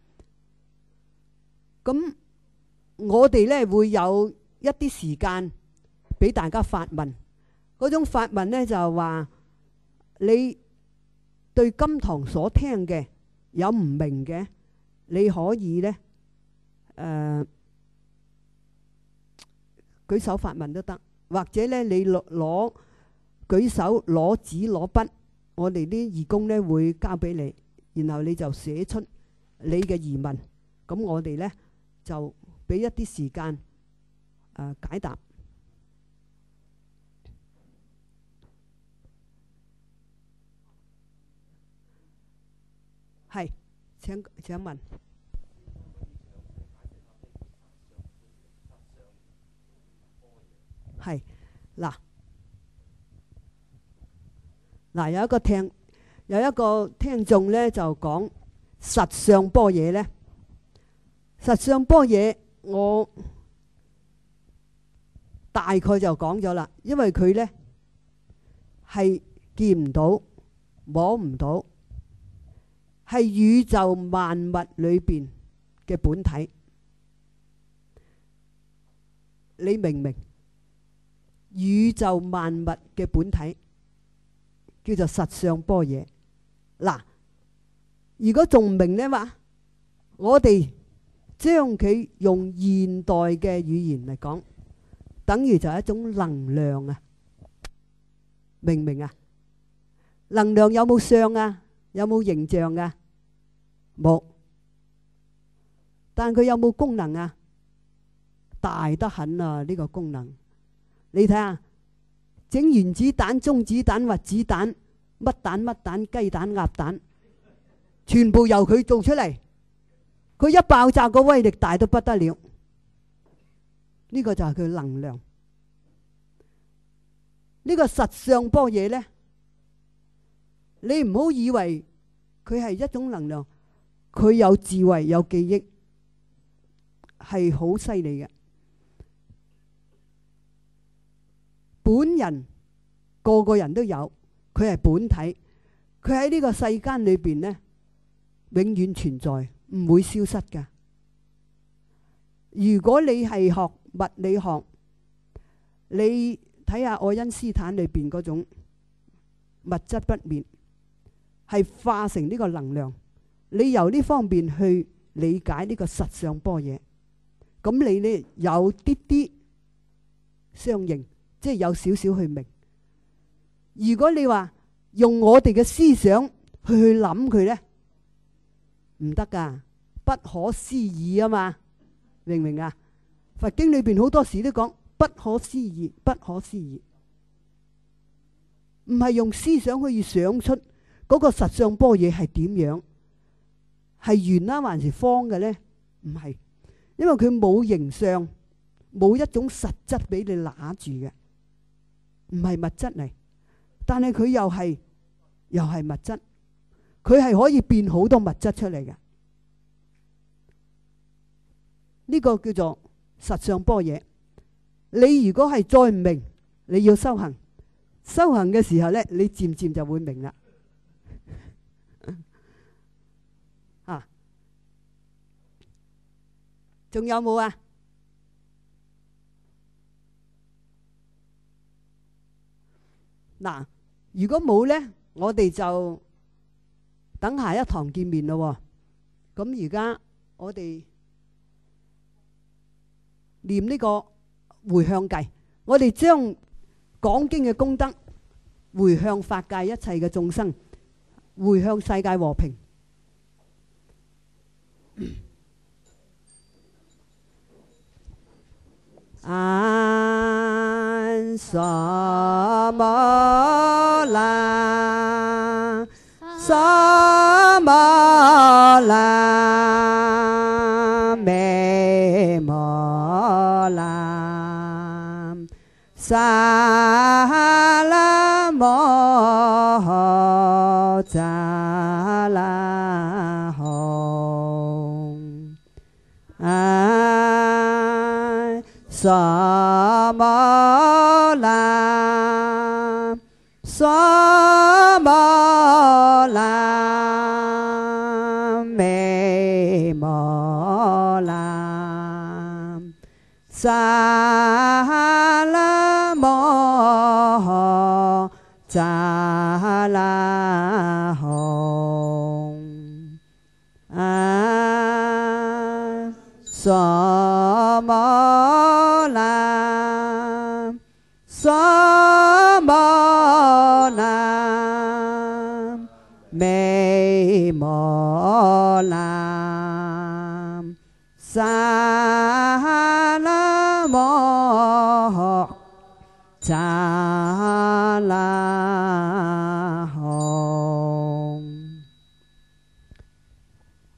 咁我哋呢會有一啲時間俾大家發問，嗰種發問呢就係話你對今堂所聽嘅有唔明嘅，你可以呢誒、呃、舉手發問都得，或者呢你攞攞舉手攞紙攞筆，我哋啲義工呢會交俾你，然後你就寫出你嘅疑問，咁我哋呢就俾一啲時間誒解答。係，請請問。係嗱嗱有一個聽有一個聽眾咧就講實相般若咧，實相般若我大概就講咗啦，因為佢咧係見唔到摸唔到，係宇宙萬物裏邊嘅本體，你明唔明？宇宙萬物嘅本體叫做實相般若。嗱，如果仲唔明呢話，我哋將佢用現代嘅語言嚟講，等於就係一種能量啊，明唔明啊？能量有冇相啊？有冇形象啊？冇。但佢有冇功能啊？大得很啊！呢個功能。你睇下，整原子彈、中子彈、核子彈、乜彈乜彈、雞蛋、鴨蛋，全部由佢做出嚟。佢一爆炸，個威力大到不得了。呢個就係佢能量。呢個實相般若呢，你唔好以為佢係一種能量，佢有智慧、有記憶，係好犀利嘅。本人個個人都有，佢係本體，佢喺呢個世間裏邊呢，永遠存在，唔會消失㗎。如果你係學物理學，你睇下愛因斯坦裏邊嗰種物質不滅，係化成呢個能量。你由呢方面去理解呢個實相般若，咁你呢有啲啲相應。即係有少少去明。如果你話用我哋嘅思想去去諗佢呢，唔得噶，不可思議啊嘛，明唔明啊？佛經裏邊好多時都講不可思議，不可思議，唔係用思想可以想出嗰個實相般若係點樣，係圓啦還是方嘅呢？唔係，因為佢冇形象，冇一種實質俾你拿住嘅。唔係物質嚟，但係佢又係又係物質，佢係可以變好多物質出嚟嘅。呢個叫做實相般若。你如果係再唔明，你要修行，修行嘅時候呢，你漸漸就會明啦。啊，仲有冇啊？嗱，如果冇呢，我哋就等下一堂見面咯。咁而家我哋念呢個回向偈，我哋將講經嘅功德回向法界一切嘅眾生，回向世界和平。安薩摩拉，薩摩拉，美摩拉，薩拉摩扎拉吽。薩摩拉，薩摩拉，美摩拉，薩拉摩扎拉吽。薩摩拉，薩摩拉，美摩拉，薩拉摩扎啦